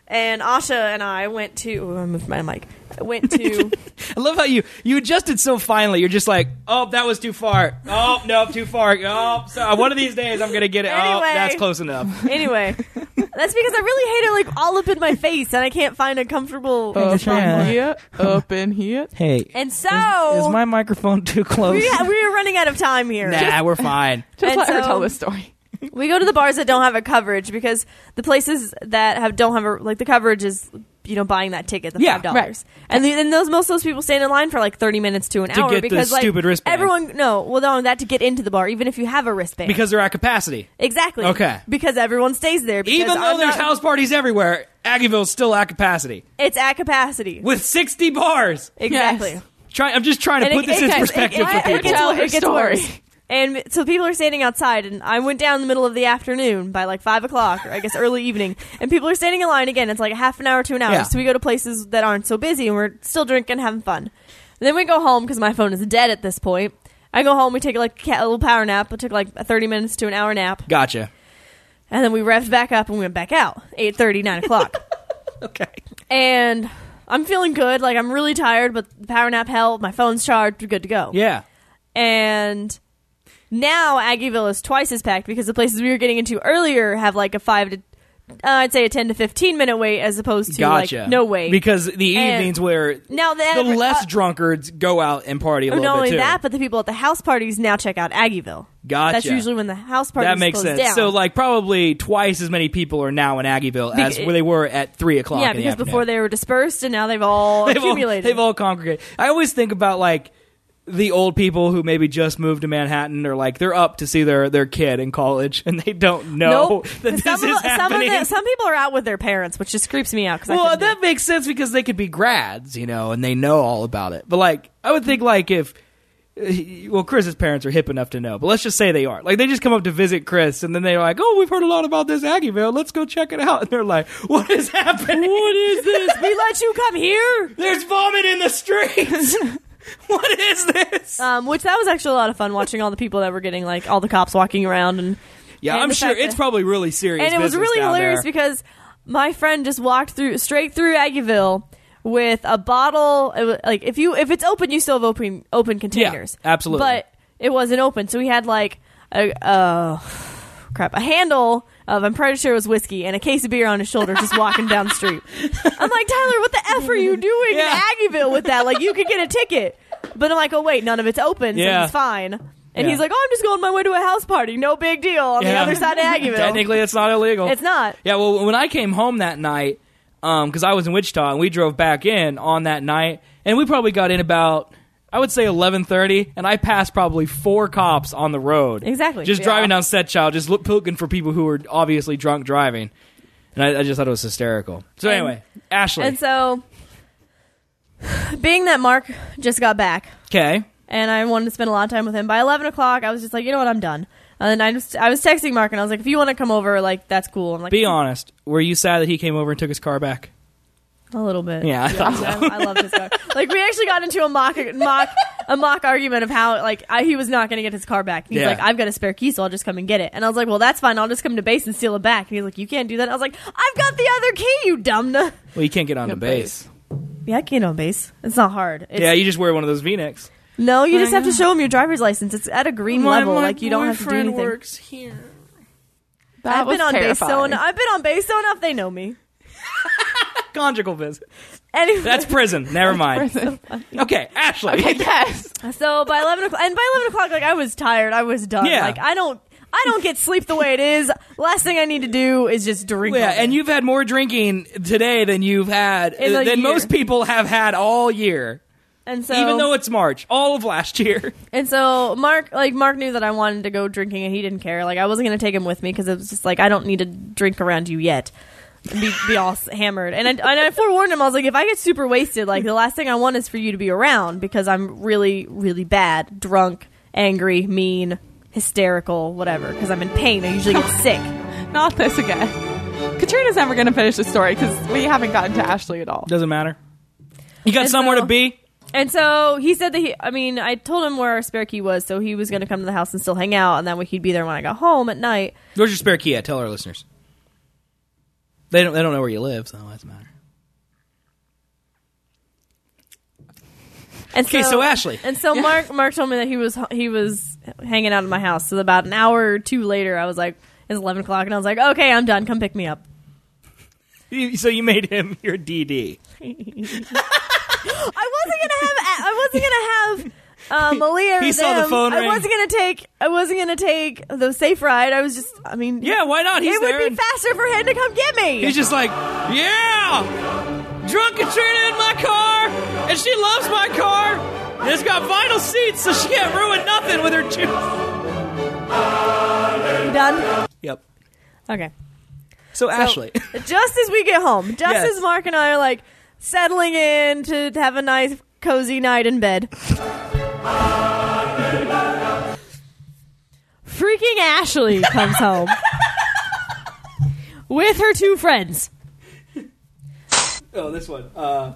D: and Asha and I went to. Oh, I moved my mic. I went to.
C: I love how you you adjusted so finely. You're just like, oh, that was too far. Oh, no, too far. Oh, so one of these days I'm gonna get it.
D: Anyway.
C: Oh, that's close enough.
D: Anyway, that's because I really hate it, like all up in my face, and I can't find a comfortable.
E: Up
C: Yeah.
E: in here, up in here.
C: Hey,
D: And so
C: is my microphone too close?
D: we, we are running out of time here.
C: Nah, we're fine.
E: Just
D: And
E: let her
D: so-
E: tell this story.
D: We go to the bars that don't have a coverage because the places that have don't have a like the coverage is you know buying that ticket the
C: Yeah,
D: five dollars and the, and those most of those people stand in line for like thirty minutes to an
C: To
D: hour
C: get the
D: because like
C: stupid wristband.
D: everyone no well no that to get into the bar even if you have a wristband
C: Because they're at capacity.
D: exactly
C: Okay.
D: because everyone stays there because
C: Even though
D: I'm
C: there's
D: not-
C: house parties everywhere, Aggieville's still at capacity
D: it's at capacity
C: with sixty bars.
D: exactly.
E: Yes.
C: Try, I'm just trying to
D: And
C: put
D: it-
C: this
D: it
C: in
D: gets-
C: perspective
D: it-
C: for
D: it-
C: people.
D: It gets,
E: Tell
D: wor-
E: her
D: it gets
E: story.
D: worse. And so people are standing outside, and I went down in the middle of the afternoon by like five o'clock, or I guess early evening, and people are standing in line again. It's like a half an hour to an hour.
C: Yeah.
D: So we go to places that aren't so busy, and we're still drinking, having fun. And then we go home because my phone is dead at this point. I go home, we take like a ca- a little power nap. It took like a thirty minutes to an hour nap,
C: Gotcha.
D: and then we revved back up and we went back out eight thirty, nine o'clock.
C: Okay.
D: And I'm feeling good. Like I'm really tired, but the power nap helped. My phone's charged. We're good to go.
C: Yeah.
D: And now Aggieville is twice as packed because the places we were getting into earlier have like a five to, uh, I'd say a ten to fifteen minute wait as opposed to
C: Gotcha.
D: like no wait.
C: Because the
D: And
C: evenings where
D: now the,
C: the less
D: uh,
C: drunkards go out and party a little
D: not
C: bit
D: only
C: too.
D: that, but the people at the house parties now check out Aggieville.
C: Gotcha.
D: That's usually when the house parties
C: that makes
D: close
C: sense.
D: down.
C: So, like, probably twice as many people are now in Aggieville as
D: Beca-
C: where they were at three o'clock.
D: yeah,
C: in the
D: because
C: afternoon.
D: before they were dispersed and now they've all
C: they've all,
D: accumulated.
C: they've all congregated. I always think about like the old people who maybe just moved to Manhattan, or like they're up to see their their kid in college and they don't know
D: Nope.
C: that this
D: some,
C: is
D: of, some, of
C: happening.
D: the, some people are out with their parents, which just creeps me out. Cause I
C: Well,
D: couldn't do
C: that
D: it.
C: makes sense because they could be grads, you know, and they know all about it. But like, I would think like if, well, Chris's parents are hip enough to know, but let's just say they aren't. Like, they just come up to visit Chris, and then they're like, "Oh, we've heard a lot about this Aggieville. Let's go check it out." And they're like, "What is happening? What is this?
D: we let you come here.
C: There's vomit in the streets. What is this?"
D: Um, which that was actually a lot of fun watching all the people that were getting like all the cops walking around and
C: Yeah,
D: and
C: I'm
D: the
C: sure
D: fact
C: it's
D: that-
C: probably really serious.
D: and it was
C: business
D: really
C: down
D: hilarious
C: there.
D: because my friend just walked through straight through Aggieville with a bottle. It was, like if you if it's open, you still have open open containers.
C: absolutely.
D: But it wasn't open, so he had like a uh, crap a handle of I'm pretty sure it was whiskey and a case of beer on his shoulder, just walking down the street. I'm like, Tyler, what the f are you doing
C: Yeah.
D: in Aggieville with that? Like you could get a ticket, but I'm like, oh wait, none of it's open,
C: Yeah.
D: so it's fine. And
C: Yeah.
D: he's like, oh, I'm just going my way to a house party. No big deal. On the
C: Yeah.
D: other side of Aggieville.
C: Technically, it's not illegal.
D: It's not.
C: Yeah, well, when I came home that night, because I was in Wichita, and we drove back in on that night, and we probably got in about, I would say eleven thirty, and I passed probably four cops on the road.
D: Exactly.
C: Just
D: Yeah.
C: driving down Setchild, just look, looking for people who were obviously drunk driving. And I, I just thought it was hysterical. So
D: And-
C: anyway, Ashley.
D: And so, being that Mark just got back,
C: Okay.
D: and I wanted to spend a lot of time with him, by eleven o'clock, I was just like, you know what, I'm done. And then I just, I was texting Mark, and I was like, if you want to come over, like, that's cool. I'm like,
C: Be honest. Were you sad that he came over and took his car back?
D: a little bit.
C: Yeah, I thought so.
D: I, I love his car. Like, we actually got into a mock, mock, a mock argument of how, like, I, he was not going to get his car back. He's
C: Yeah.
D: like, I've got a spare key, so I'll just come and get it. And I was like, well, that's fine. I'll just come to base and steal it back. And he's like, you can't do that. And I was like, I've got the other key, you dumb.
C: Well, you can't get on the
E: Good
C: base.
D: Yeah, I can on base. It's not hard. It's,
C: Yeah, you just wear one of those V-necks.
D: No, you just
C: I
D: have to
C: know.
D: show him your driver's license. It's at a green level. Like, you don't have to do anything.
C: works here.
E: That
D: I've
E: was
D: been on base
E: terrifying.
D: so enough. I've been on base so enough they know me.
C: Conjugal visit.
D: Anyway,
C: That's prison. Never mind.
E: Prison.
C: Okay, Ashley.
E: Okay, yes.
D: so by eleven o'clock, and by eleven o'clock, like I was tired. I was done.
C: Yeah.
D: Like I don't, I don't get sleep the way it is. Last thing I need to do is just drink.
C: Yeah,
D: all day.
C: and you've had more drinking today than you've had
D: In a
C: than
D: year.
C: most people have had all year.
D: and so
C: Even though it's March, all of last year.
D: and so Mark, like Mark knew that I wanted to go drinking, and he didn't care. Like I wasn't going to take him with me because it was just like I don't need to drink around you yet. And be, be all s- hammered, and I, and I forewarned him. I was like, if I get super wasted, like the last thing I want is for you to be around because I'm really, really bad, drunk, angry, mean, hysterical, whatever. Because I'm in pain. I usually get sick.
E: Not this again. Katrina's never going to finish the story because we haven't gotten to Ashley at all.
C: Doesn't matter. You got
D: And
C: somewhere
D: so-
C: to be?
D: And so he said that he, I mean, I told him where our spare key was, so he was going to come to the house and still hang out, and that way he'd be there when I got home at night.
C: Where's your spare key at? Tell our listeners. They don't. They don't know where you live, so it doesn't matter.
D: And
C: Okay, so Ashley.
D: And so Mark Mark told me that he was he was hanging out at my house. So about an hour or two later, I was like, it's eleven o'clock, and I was like, okay, I'm done. Come pick me up.
C: You- So you made him your D D.
D: I wasn't gonna have I wasn't gonna have uh, Malia. Or
C: He saw the
D: them.
C: phone
D: I
C: ring.
D: wasn't gonna take I wasn't gonna take the safe ride. I was just I mean
C: Yeah, why not? He's
D: it would
C: there
D: be
C: and-
D: faster for him to come get me.
C: He's just like, yeah, drunk Katrina in my car, and she loves my car. And it's got vinyl seats, so she can't ruin nothing with her juice.
D: You done?
C: Yep.
D: Okay.
C: So,
D: So,
C: Ashley,
D: just as we get home, just
C: Yes.
D: as Mark and I are like settling in to have a nice cozy night in bed. Freaking Ashley comes home with her two friends.
C: oh, this one. Uh,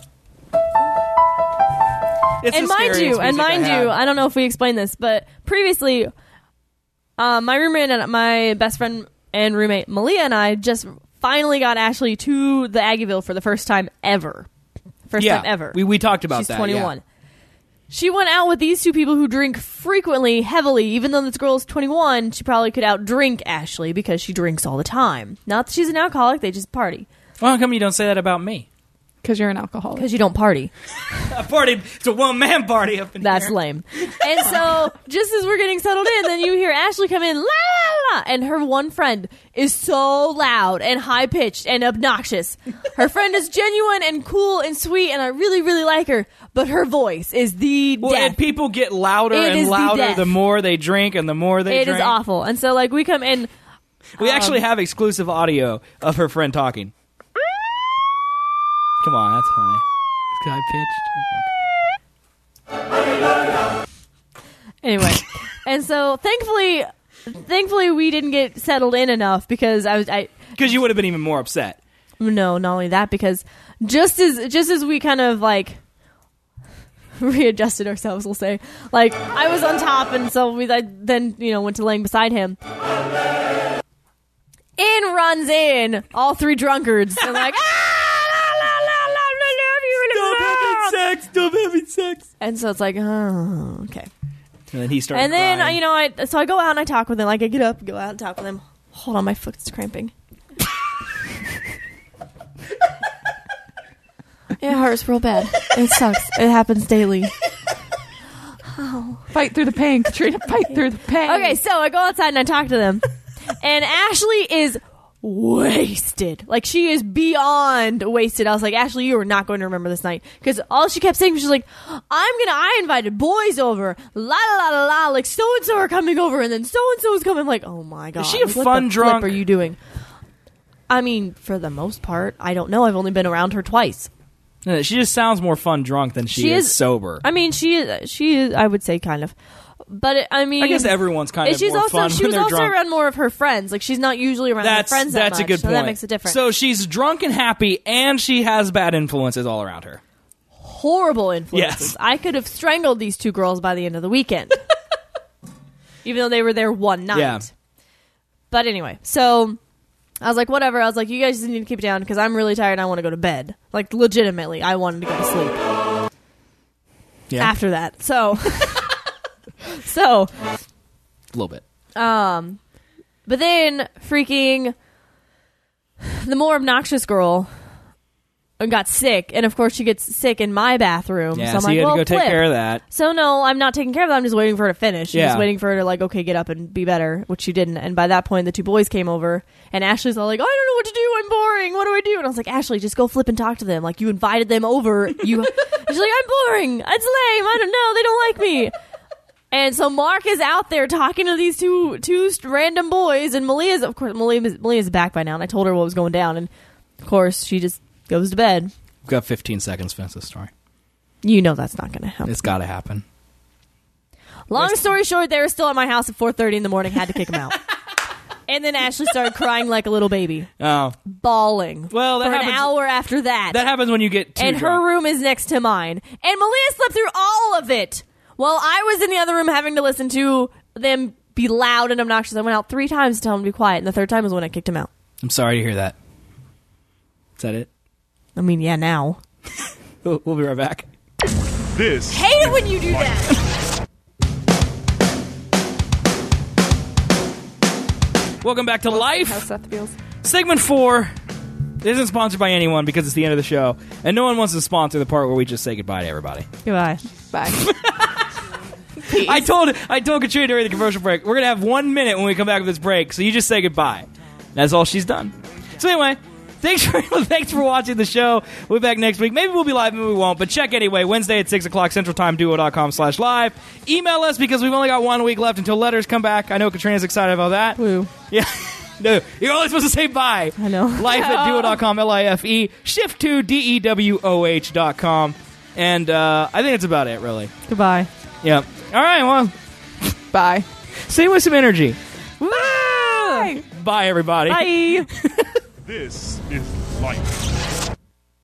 C: it's
D: And
C: the
D: mind
C: scariest
D: you, and
C: music I
D: mind
C: had.
D: you, I don't know if we explained this, but previously, um, my roommate and my best friend and roommate Malia and I just finally got Ashley to the Aggieville for the first time ever. First
C: yeah,
D: time ever.
C: We we talked about
D: She's
C: that.
D: twenty-one.
C: Yeah.
D: She went out with these two people who drink frequently, heavily. Even though this girl is twenty-one, she probably could outdrink Ashley because she drinks all the time. Not that she's an alcoholic, they just party.
C: Well, how come you don't say that about me?
E: Because you're an alcoholic.
D: Because you don't party.
C: A party. It's a one man party up in
D: That's
C: here.
D: lame. And so, just as we're getting settled in, then you hear Ashley come in, la la la, and her one friend is so loud and high pitched and obnoxious. Her friend is genuine and cool and sweet, and I really, really like her. But her voice is the
C: Well,
D: death.
C: and people get louder
D: It
C: and
D: is the
C: louder
D: death.
C: the more they drink and the more they
D: It
C: drink.
D: is awful. And so, like, we come in.
C: We
D: Um,
C: actually have exclusive audio of her friend talking. Come on, that's funny. It's high pitched.
D: Anyway, and so thankfully, thankfully we didn't get settled in enough because I was I.
C: Because you would have been even more upset.
D: No, not only that, because just as just as we kind of like readjusted ourselves, we'll say, like I was on top, and so we I then you know went to laying beside him. In runs in all three drunkards, and like ah, la, la, la, la, la, love you,
C: Stop
D: love
C: having
D: you."
C: sex! Stop having sex!
D: And so it's like, oh, okay.
C: And then he started
D: And then
C: crying.
D: you know, I so I go out and I talk with him. Like I get up, go out and talk with him. Hold on, my foot's cramping. It hurts real bad. It sucks. It happens daily.
E: Fight through the pain, Katrina. Fight through the pain.
D: Okay, so I go outside and I talk to them, and Ashley is wasted. Like she is beyond wasted. I was like, Ashley, you are not going to remember this night because all she kept saying was, she's like, I'm gonna. I invited boys over. La la la la la. Like so and so are coming over, and then so and so is coming. I'm like, oh my god.
C: Is she a
D: Like, what
C: fun
D: the
C: drunk?
D: flip are you doing? I mean, for the most part, I don't know. I've only been around her twice.
C: No, she just sounds more fun drunk than she,
D: She
C: is,
D: is-
C: sober.
D: I mean, she is. She is. I would say kind of. But it, I mean,
C: I guess everyone's kind
D: and
C: of
D: she's
C: more
D: also
C: fun
D: she
C: when
D: was
C: they're
D: also
C: drunk.
D: around more of her friends. Like she's not usually around
C: That's
D: her friends.
C: that's
D: that
C: a good
D: much, so
C: point.
D: that makes a difference.
C: So she's drunk and happy, and she has bad influences all around her.
D: Horrible influences.
C: Yes.
D: I could have strangled these two girls by the end of the weekend, even though they were there one night.
C: Yeah.
D: But anyway, so I was like, whatever. I was like, you guys just need to keep it down because I'm really tired. and I want to go to bed. Like legitimately, I wanted to go to sleep.
C: Yeah,
D: After that, so so.
C: a little bit.
D: Um, but then freaking the more obnoxious girl got sick, and of course she gets sick in my bathroom.
C: Yeah,
D: so I'm
C: so
D: like,
C: you had
D: well,
C: to go take
D: flip.
C: care of that.
D: So no, I'm not taking care of that. I'm just waiting for her to finish. I'm
C: Yeah.
D: just waiting for her to like, okay, get up and be better, which she didn't. And by that point, the two boys came over, and Ashley's all like, I don't know what to do. I'm boring. What do I do? And I was like, Ashley, just go flip and talk to them. Like you invited them over. You. She's like, I'm boring. It's lame. I don't know. They don't like me. And so Mark is out there talking to these two two random boys, and Malia's of course Malia's, Malia's back by now, and I told her what was going down, and of course she just goes to bed.
C: We've got fifteen seconds to finish this story.
D: You know that's not going to happen.
C: It's got to happen.
D: Long story short, they were still at my house at four thirty in the morning. Had to kick them out, and then Ashley started crying like a little baby,
C: Oh,
D: bawling.
C: Well, that
D: for
C: happens-
D: an hour after that,
C: that happens when you get too
D: and
C: drunk.
D: her room is next to mine, and Malia slept through all of it. While I was in the other room having to listen to them be loud and obnoxious. I went out three times to tell him to be quiet, and the third time was when I kicked him out.
C: I'm sorry to hear that. Is that it?
D: I mean, yeah, now.
C: We'll, we'll be right back.
A: This
D: Hate it when you do that.
C: Welcome back to Life.
E: How Seth feels.
C: Segment four isn't sponsored by anyone because it's the end of the show, and no one wants to sponsor the part where we just say goodbye to everybody.
D: Goodbye.
E: Bye.
C: I told I told Katrina during the commercial break, we're going to have one minute when we come back with this break, so you just say goodbye. That's all she's done. So anyway, thanks for thanks for watching the show. We'll be back next week. Maybe we'll be live, maybe we won't, but check anyway. Wednesday at six o'clock Central Time, duo.com slash live. Email us because we've only got one week left until letters come back. I know Katrina's excited about that.
D: Woo.
C: Yeah. No, you're only supposed to say bye.
D: I know.
C: Life at duo dot com, L I F E. Shift to D E W O H dot com. And uh, I think that's about it, really.
D: Goodbye.
C: Yep. All right, well,
E: Bye.
C: say with some energy.
D: Bye.
C: Bye, everybody.
D: Bye.
A: This is Life.